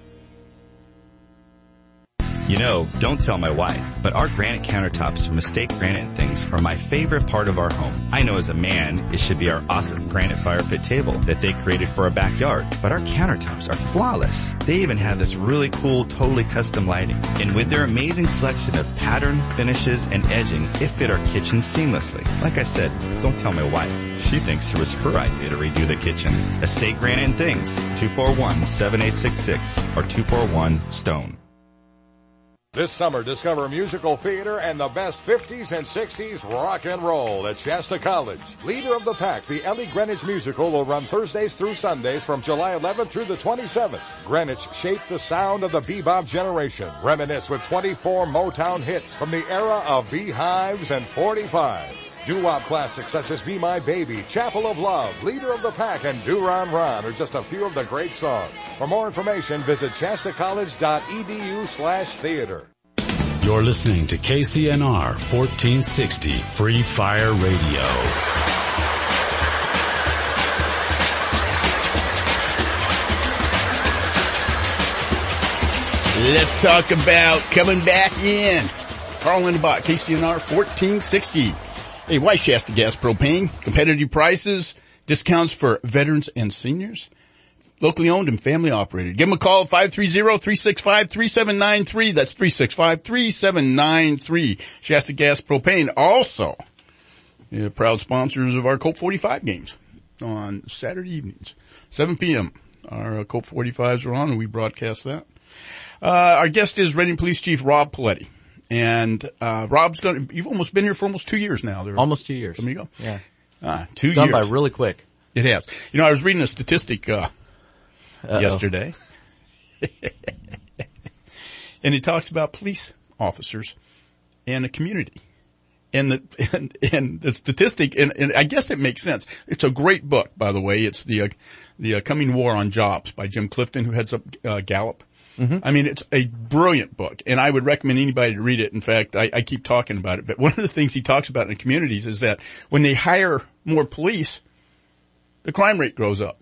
You know, don't tell my wife, but our granite countertops from Estate Granite and Things are my favorite part of our home. I know as a man, it should be our awesome granite fire pit table that they created for our backyard, but our countertops are flawless. They even have this really cool, totally custom lighting. And with their amazing selection of pattern, finishes, and edging, it fit our kitchen seamlessly. Like I said, don't tell my wife. She thinks it was her idea to redo the kitchen. Estate Granite and Things, 241-7866 or 241-STONE. This summer, discover musical theater and the best 50s and 60s rock and roll at Shasta College. Leader of the Pack, the Ellie Greenwich musical will run Thursdays through Sundays from July 11th through the 27th. Greenwich shaped the sound of the bebop generation. Reminisce with 24 Motown hits from the era of beehives and 45s. Doo-wop classics such as Be My Baby, Chapel of Love, Leader of the Pack, and Do-Ron Ron are just a few of the great songs. For more information, visit shastacollege.edu/theater. You're listening to KCNR 1460 Free Fire Radio. Let's talk about coming back in. Carl Lindenbach, KCNR 1460. Hey, why Shasta Gas Propane? Competitive prices, discounts for veterans and seniors. Locally owned and family operated. Give them a call, 530-365-3793. That's 365-3793. Shasta Gas Propane. Also, proud sponsors of our Colt 45 games on Saturday evenings, 7 p.m. Our Colt 45s are on, and we broadcast that. Our guest is Reading Police Chief Rob Paletti. And Rob's you've almost been here for almost 2 years now. Almost 2 years. There you go. Yeah. 2 years. Gone by really quick. It has. You know, I was reading a statistic yesterday. And it talks about police officers and the community. And the statistic, and I guess it makes sense. It's a great book, by the way. It's the Coming War on Jobs by Jim Clifton, who heads up Gallup. Mm-hmm. I mean, it's a brilliant book, and I would recommend anybody to read it. In fact, I keep talking about it, but one of the things he talks about in the communities is that when they hire more police, the crime rate goes up.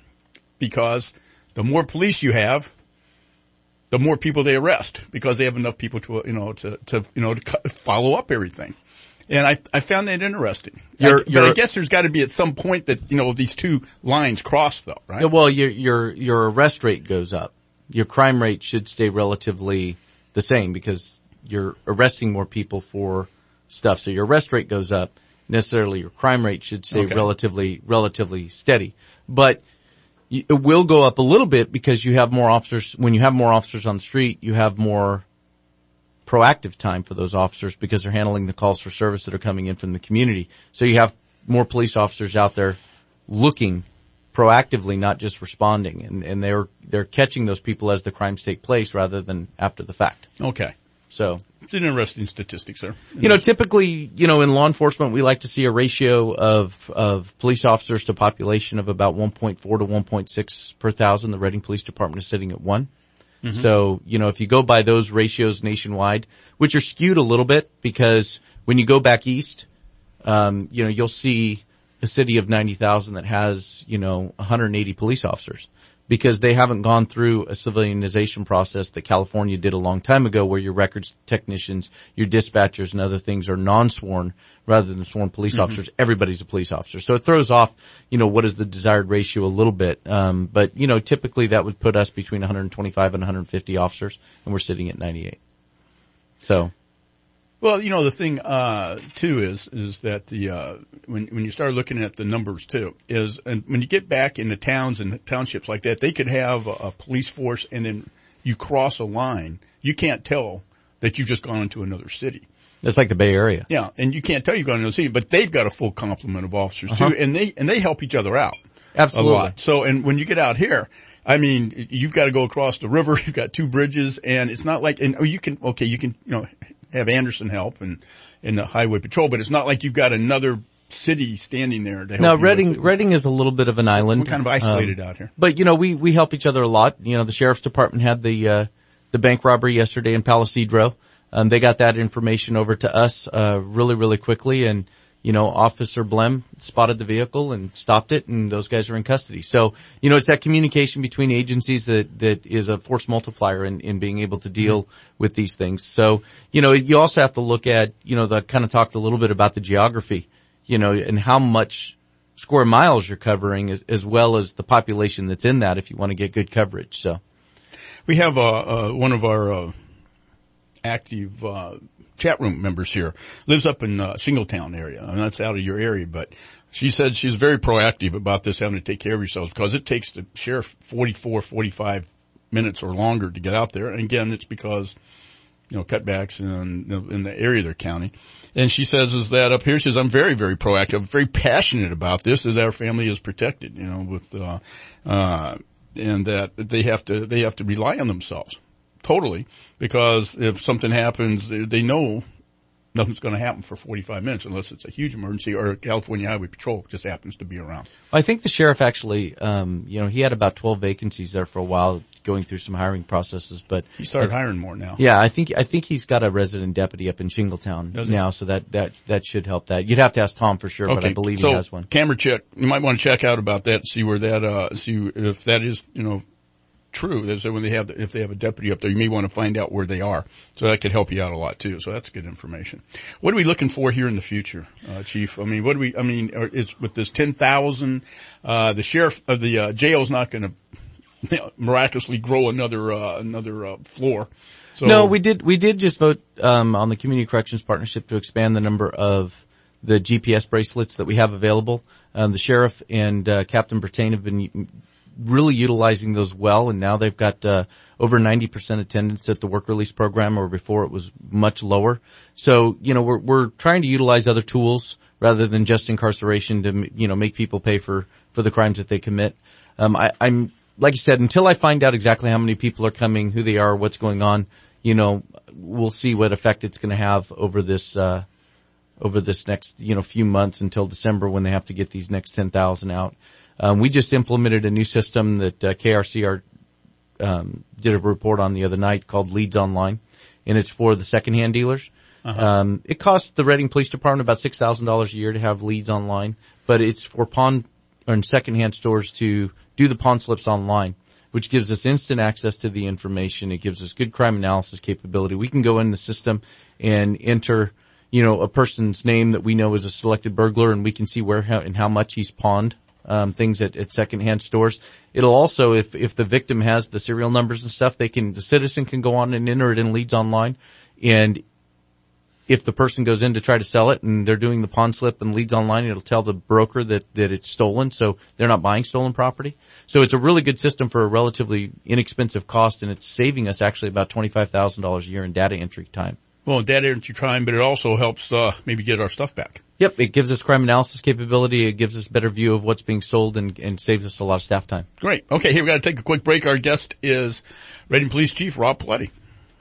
Because the more police you have, the more people they arrest, because they have enough people to follow up everything. And I found that interesting. But I guess there's got to be at some point that, these two lines cross though, right? Well, your arrest rate goes up. Your crime rate should stay relatively the same because you're arresting more people for stuff. So your arrest rate goes up. Necessarily your crime rate should stay relatively steady. But it will go up a little bit because you have more officers. When you have more officers on the street, you have more proactive time for those officers because they're handling the calls for service that are coming in from the community. So you have more police officers out there looking proactively, not just responding, and they're catching those people as the crimes take place rather than after the fact. Okay. So it's an interesting statistic, sir. Typically, in law enforcement, we like to see a ratio of police officers to population of about 1.4 to 1.6 per thousand. The Reading Police Department is sitting at 1. Mm-hmm. So, if you go by those ratios nationwide, which are skewed a little bit because when you go back east, you'll see a city of 90,000 that has, 180 police officers because they haven't gone through a civilianization process that California did a long time ago where your records technicians, your dispatchers and other things are non-sworn rather than sworn police Mm-hmm. officers. Everybody's a police officer. So it throws off, what is the desired ratio a little bit. But, typically that would put us between 125 and 150 officers and we're sitting at 98. So. Well, the thing, too is that when you start looking at the numbers too, and when you get back in the towns and townships like that, they could have a police force and then you cross a line. You can't tell that you've just gone into another city. It's like the Bay Area. Yeah. And you can't tell you've gone into another city, but they've got a full complement of officers too. And they help each other out. Absolutely. A lot. So, and when you get out here, I mean, you've got to go across the river. You've got 2 bridges and it's not like, you can, have Anderson help and the highway patrol, but it's not like you've got another city standing there to help. Now, Reading is a little bit of an island. We're kind of isolated out here. But, we help each other a lot. The sheriff's department had the bank robbery yesterday in Palo Cedro. They got that information over to us, really, really quickly. And, Officer Blem spotted the vehicle and stopped it, and those guys are in custody. So, it's that communication between agencies that is a force multiplier in being able to deal with these things. So, you also have to look at, the kind of talked a little bit about the geography, and how much square miles you're covering as well as the population that's in that if you want to get good coverage. So we have, one of our, active, chat room members here lives up in Shingletown area, and that's out of your area, but she said she's very proactive about this, having to take care of yourselves, because it takes the sheriff 45 minutes or longer to get out there. And again, it's because, cutbacks in the area they're counting. And she says is that up here, she says, I'm very, very proactive, very passionate about this, as our family is protected, with, and that they have to rely on themselves. Totally, because if something happens, they know nothing's going to happen for 45 minutes unless it's a huge emergency or California Highway Patrol just happens to be around. I think the sheriff actually, he had about 12 vacancies there for a while going through some hiring processes, but he started hiring more now. Yeah, I think he's got a resident deputy up in Shingletown now, so that should help that. You'd have to ask Tom for sure, but I believe he has one. Camera check. You might want to check out about that, see where that, see if that is, true. So when if they have a deputy up there, you may want to find out where they are. So that could help you out a lot too. So that's good information. What are we looking for here in the future, Chief? Is with this 10,000, the sheriff of the jail's not going to miraculously grow another floor. So no, we did just vote, on the Community Corrections Partnership to expand the number of the GPS bracelets that we have available. The sheriff and, Captain Bertain have been really utilizing those well, and now they've got over 90% attendance at the work release program, where before it was much lower. So, we're trying to utilize other tools rather than just incarceration to, make people pay for the crimes that they commit. I'm like you said, until I find out exactly how many people are coming, who they are, what's going on, we'll see what effect it's going to have over this next, few months until December, when they have to get these next 10,000 out. We just implemented a new system that KRCR did a report on the other night called Leads Online, and it's for the secondhand dealers. Uh-huh. It costs the Reading Police Department about $6,000 a year to have Leads Online, but it's for pawn and secondhand stores to do the pawn slips online, which gives us instant access to the information. It gives us good crime analysis capability. We can go in the system and enter, a person's name that we know is a selected burglar, and we can see where and how much he's pawned things at secondhand stores. It'll also, if the victim has the serial numbers and stuff, the citizen can go on and enter it in Leads Online. And if the person goes in to try to sell it and they're doing the pawn slip and Leads Online, it'll tell the broker that it's stolen, so they're not buying stolen property. So it's a really good system for a relatively inexpensive cost, and it's saving us actually about $25,000 a year in data entry time. Well, data entry time, but it also helps maybe get our stuff back. Yep, it gives us crime analysis capability. It gives us a better view of what's being sold and saves us a lot of staff time. Great. Okay, here we got to take a quick break. Our guest is Reading Police Chief Rob Paletti.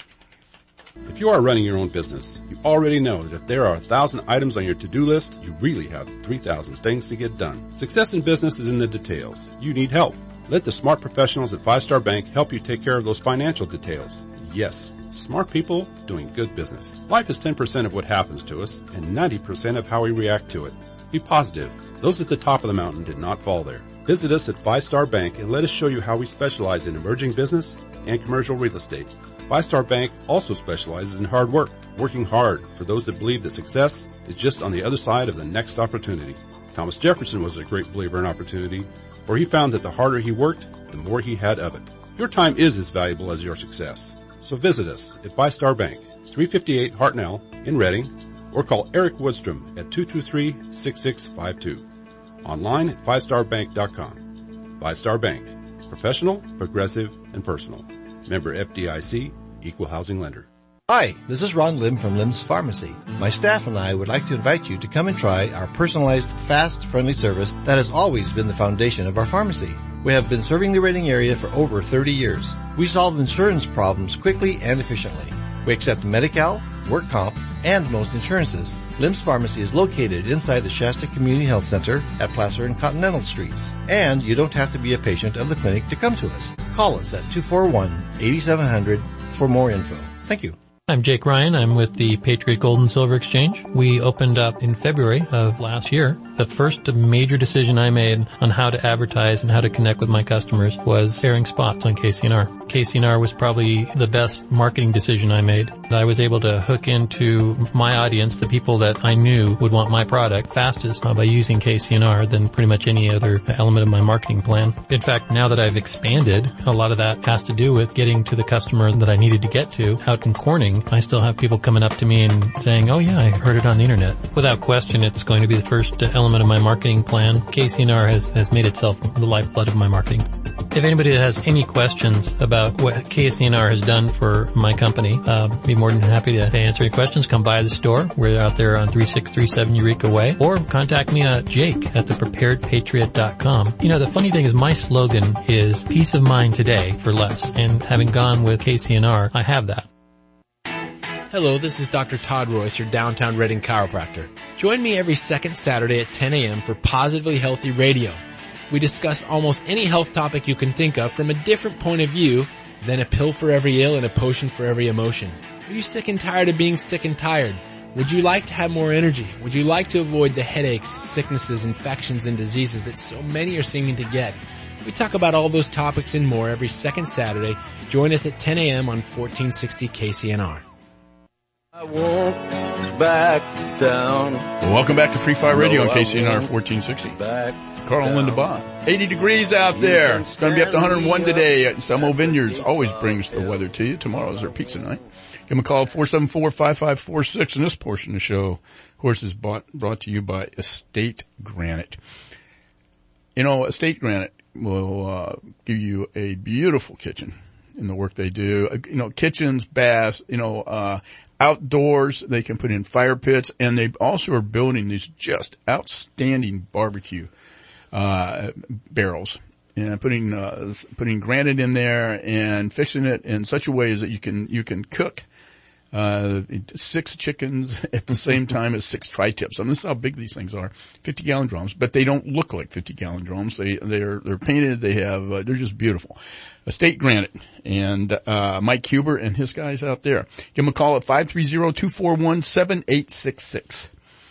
If you are running your own business, you already know that if there are 1,000 items on your to-do list, you really have 3,000 things to get done. Success in business is in the details. You need help. Let the smart professionals at 5 Star Bank help you take care of those financial details. Yes, smart people doing good business. Life is 10% of what happens to us and 90% of how we react to it. Be positive. Those at the top of the mountain did not fall there. Visit us at 5 Star Bank and let us show you how we specialize in emerging business and commercial real estate. 5 Star Bank also specializes in hard work, working hard for those that believe that success is just on the other side of the next opportunity. Thomas Jefferson was a great believer in opportunity, for he found that the harder he worked, the more he had of it. Your time is as valuable as your success. So visit us at 5 Star Bank, 358 Hartnell in Reading, or call Eric Woodstrom at 223-6652. Online at 5starbank.com. 5 Star Bank. Professional, progressive, and personal. Member FDIC, Equal Housing Lender. Hi, this is Ron Lim from Lim's Pharmacy. My staff and I would like to invite you to come and try our personalized, fast, friendly service that has always been the foundation of our pharmacy. We have been serving the Reading area for over 30 years. We solve insurance problems quickly and efficiently. We accept Medi-Cal, work comp, and most insurances. Lim's Pharmacy is located inside the Shasta Community Health Center at Placer and Continental Streets. And you don't have to be a patient of the clinic to come to us. Call us at 241-8700 for more info. Thank you. I'm Jake Ryan. I'm with the Patriot Gold and Silver Exchange. We opened up in February of last year. The first major decision I made on how to advertise and how to connect with my customers was airing spots on KCNR. KCNR was probably the best marketing decision I made. I was able to hook into my audience, the people that I knew would want my product fastest by using KCNR than pretty much any other element of my marketing plan. In fact, now that I've expanded, a lot of that has to do with getting to the customer that I needed to get to out in Corning. I still have people coming up to me and saying, oh yeah, I heard it on the internet. Without question, it's going to be the first element of my marketing plan. KCNR has made itself the lifeblood of my marketing. If anybody has any questions about what KCNR has done for my company, be more than happy to answer any questions. Come by the store. We're out there on 3637 Eureka Way, or contact me at Jake at thepreparedpatriot.com. You know, the funny thing is my slogan is peace of mind today for less. And having gone with KCNR, I have that. Hello, this is Dr. Todd Royce, your downtown Reading chiropractor. Join me every second Saturday at 10 a.m. for Positively Healthy Radio. We discuss almost any health topic you can think of from a different point of view than a pill for every ill and a potion for every emotion. Are you sick and tired of being sick and tired? Would you like to have more energy? Would you like to avoid the headaches, sicknesses, infections, and diseases that so many are seeming to get? We talk about all those topics and more every second Saturday. Join us at 10 a.m. on 1460 KCNR. I won't back down. Well, welcome back to Free Fire Radio on KCNR 1460. Carl and Linda Bond. 80 degrees out there. It's going to be up to 101 today at Samo Vineyards. Always brings the weather to you. Tomorrow is their pizza night. Give them a call, 474-5546. And this portion of the show, of course, is brought to you by Estate Granite. You know, Estate Granite will give you a beautiful kitchen in the work they do. You know, kitchens, baths, outdoors. They can put in fire pits, and they also are building these just outstanding barbecue barrels, and putting granite in there and fixing it in such a way that you can cook 6 chickens at the same time as 6 tri-tips. I mean, this is how big these things are. 50-gallon drums, but they don't look like 50-gallon drums. They're painted. They're just beautiful. Estate Granite and Mike Huber and his guys out there. Give them a call at 530-241-7866.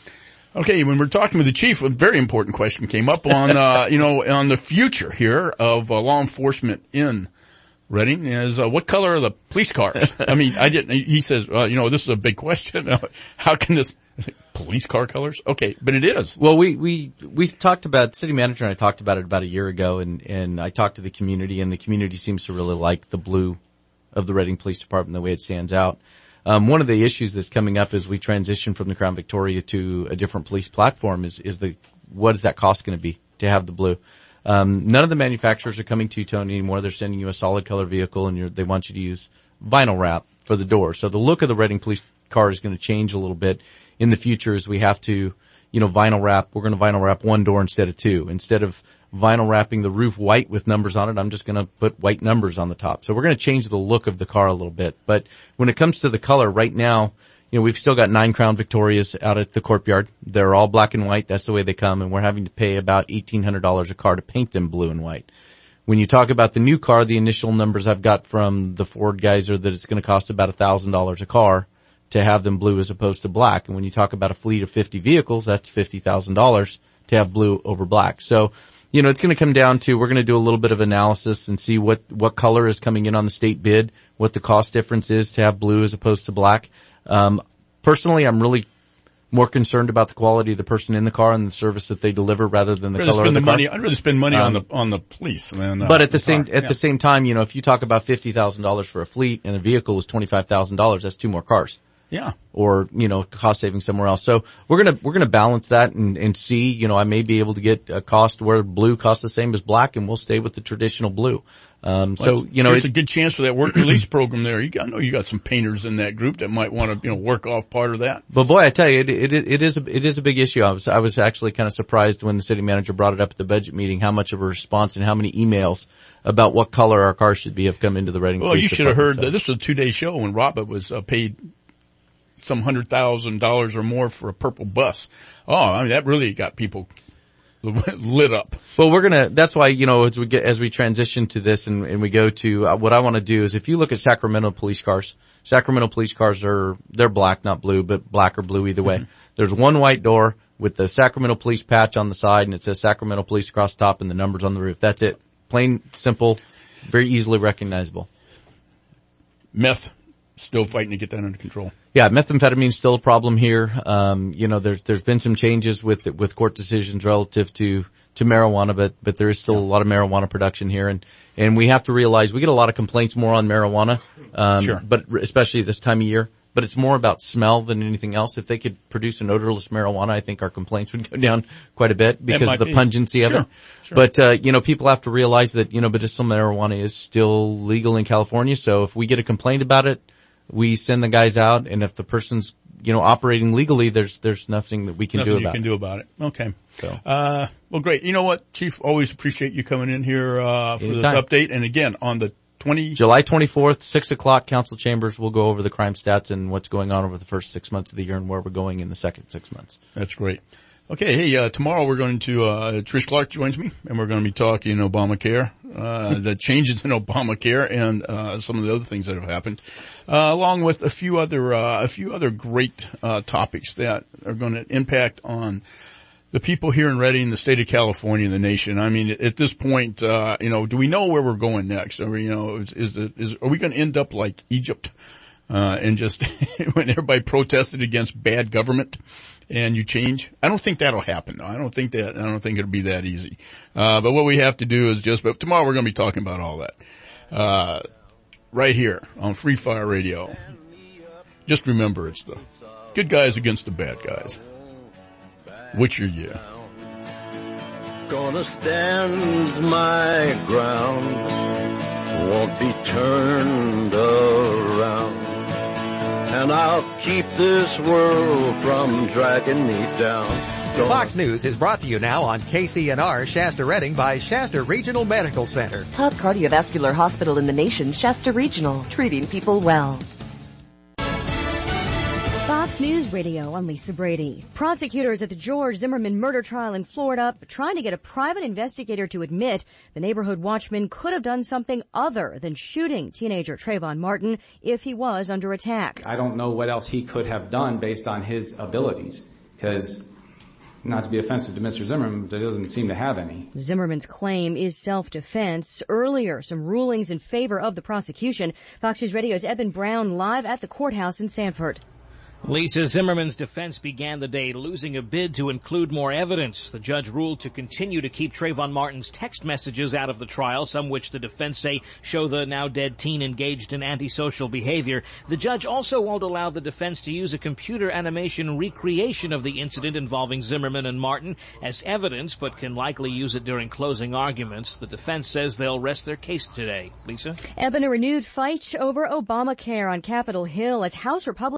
Okay, when we're talking with the chief, a very important question came up on, on the future here of law enforcement in Reading is, what color are the police cars? I mean, he says, this is a big question. How can this, police car colors? Okay, but it is. Well, we talked about, city manager and I talked about it about a year ago, and I talked to the community, and the community seems to really like the blue of the Reading Police Department, the way it stands out. One of the issues that's coming up as we transition from the Crown Victoria to a different police platform is what is that cost going to be to have the blue? None of the manufacturers are coming to you, Tony, anymore. They're sending you a solid color vehicle, and they want you to use vinyl wrap for the door. So the look of the Reading police car is going to change a little bit in the future as we have to, vinyl wrap. We're going to vinyl wrap one door instead of 2. Instead of vinyl wrapping the roof white with numbers on it, I'm just going to put white numbers on the top. So we're going to change the look of the car a little bit. But when it comes to the color, right now, we've still got 9 Crown Victorias out at the courtyard. They're all black and white. That's the way they come. And we're having to pay about $1,800 a car to paint them blue and white. When you talk about the new car, the initial numbers I've got from the Ford guys are that it's going to cost about $1,000 a car to have them blue as opposed to black. And when you talk about a fleet of 50 vehicles, that's $50,000 to have blue over black. So, it's going to come down to, we're going to do a little bit of analysis and see what color is coming in on the state bid, what the cost difference is to have blue as opposed to black. Personally, I'm really more concerned about the quality of the person in the car and the service that they deliver rather than the color of the car. I'd rather spend money on the police than but at the same time, if you talk about $50,000 for a fleet and a vehicle is $25,000, that's 2 more cars. Yeah. Or, cost saving somewhere else. So we're gonna balance that and see, I may be able to get a cost where blue costs the same as black, and we'll stay with the traditional blue. There's a good chance for that work release program there. I know you got some painters in that group that might want to, work off part of that. But boy, I tell you, it is a big issue. I was actually kind of surprised when the city manager brought it up at the budget meeting, how much of a response and how many emails about what color our cars should be have come into the Reading Police Department. Well, you should have heard that this was a 2-day show when Robert was paid some $100,000 or more for a purple bus. Oh, I mean, that really got people lit up. Well, that's why, as we transition to this and we go to, what I want to do is if you look at Sacramento police cars they're black, not blue, but black or blue either way. Mm-hmm. There's one white door with the Sacramento Police patch on the side, and it says Sacramento Police across the top and the numbers on the roof. That's it. Plain, simple, very easily recognizable. Meth, still fighting to get that under control. Yeah, methamphetamine's still a problem here. There's been some changes with court decisions relative to marijuana, but there is still a lot of marijuana production here, and we have to realize we get a lot of complaints more on marijuana, sure. But especially this time of year. But it's more about smell than anything else. If they could produce an odorless marijuana, I think our complaints would go down quite a bit because of the pungency of it. Sure. But, people have to realize that, medicinal marijuana is still legal in California. So if we get a complaint about it, we send the guys out. And if the person's, operating legally, there's nothing that we can do about it. Nothing you can do about it. Okay. So, well, great. You know what, Chief? Always appreciate you coming in here, for this update. And again, on the July 24th, 6:00, council chambers, we'll go over the crime stats and what's going on over the first 6 months of the year and where we're going in the second 6 months. That's great. Okay. Hey, tomorrow we're going to, Trish Clark joins me and we're going to be talking Obamacare, the changes in Obamacare and, some of the other things that have happened, along with a few other great, topics that are going to impact on the people here in Redding, the state of California, and the nation. I mean, at this point, do we know where we're going next? Are we, are we going to end up like Egypt, and just when everybody protested against bad government and you change? I don't think that'll happen though. I don't think it'll be that easy. But what we have to do is but tomorrow we're going to be talking about all that, right here on Free Fire Radio. Just remember, it's the good guys against the bad guys. Which are you? Gonna stand my ground, won't be turned around, and I'll keep this world from dragging me down. Fox News is brought to you now on KCNR Shasta Redding by Shasta Regional Medical Center. Top cardiovascular hospital in the nation, Shasta Regional, treating people well. Fox News Radio, I'm Lisa Brady. Prosecutors at the George Zimmerman murder trial in Florida trying to get a private investigator to admit the neighborhood watchman could have done something other than shooting teenager Trayvon Martin if he was under attack. I don't know what else he could have done based on his abilities, because, not to be offensive to Mr. Zimmerman, but he doesn't seem to have any. Zimmerman's claim is self-defense. Earlier, some rulings in favor of the prosecution. Fox News Radio's Eben Brown live at the courthouse in Sanford. Lisa, Zimmerman's defense began the day losing a bid to include more evidence. The judge ruled to continue to keep Trayvon Martin's text messages out of the trial, some which the defense say show the now dead teen engaged in antisocial behavior. The judge also won't allow the defense to use a computer animation recreation of the incident involving Zimmerman and Martin as evidence, but can likely use it during closing arguments. The defense says they'll rest their case today. Lisa? Eben, a renewed fight over Obamacare on Capitol Hill as House Republicans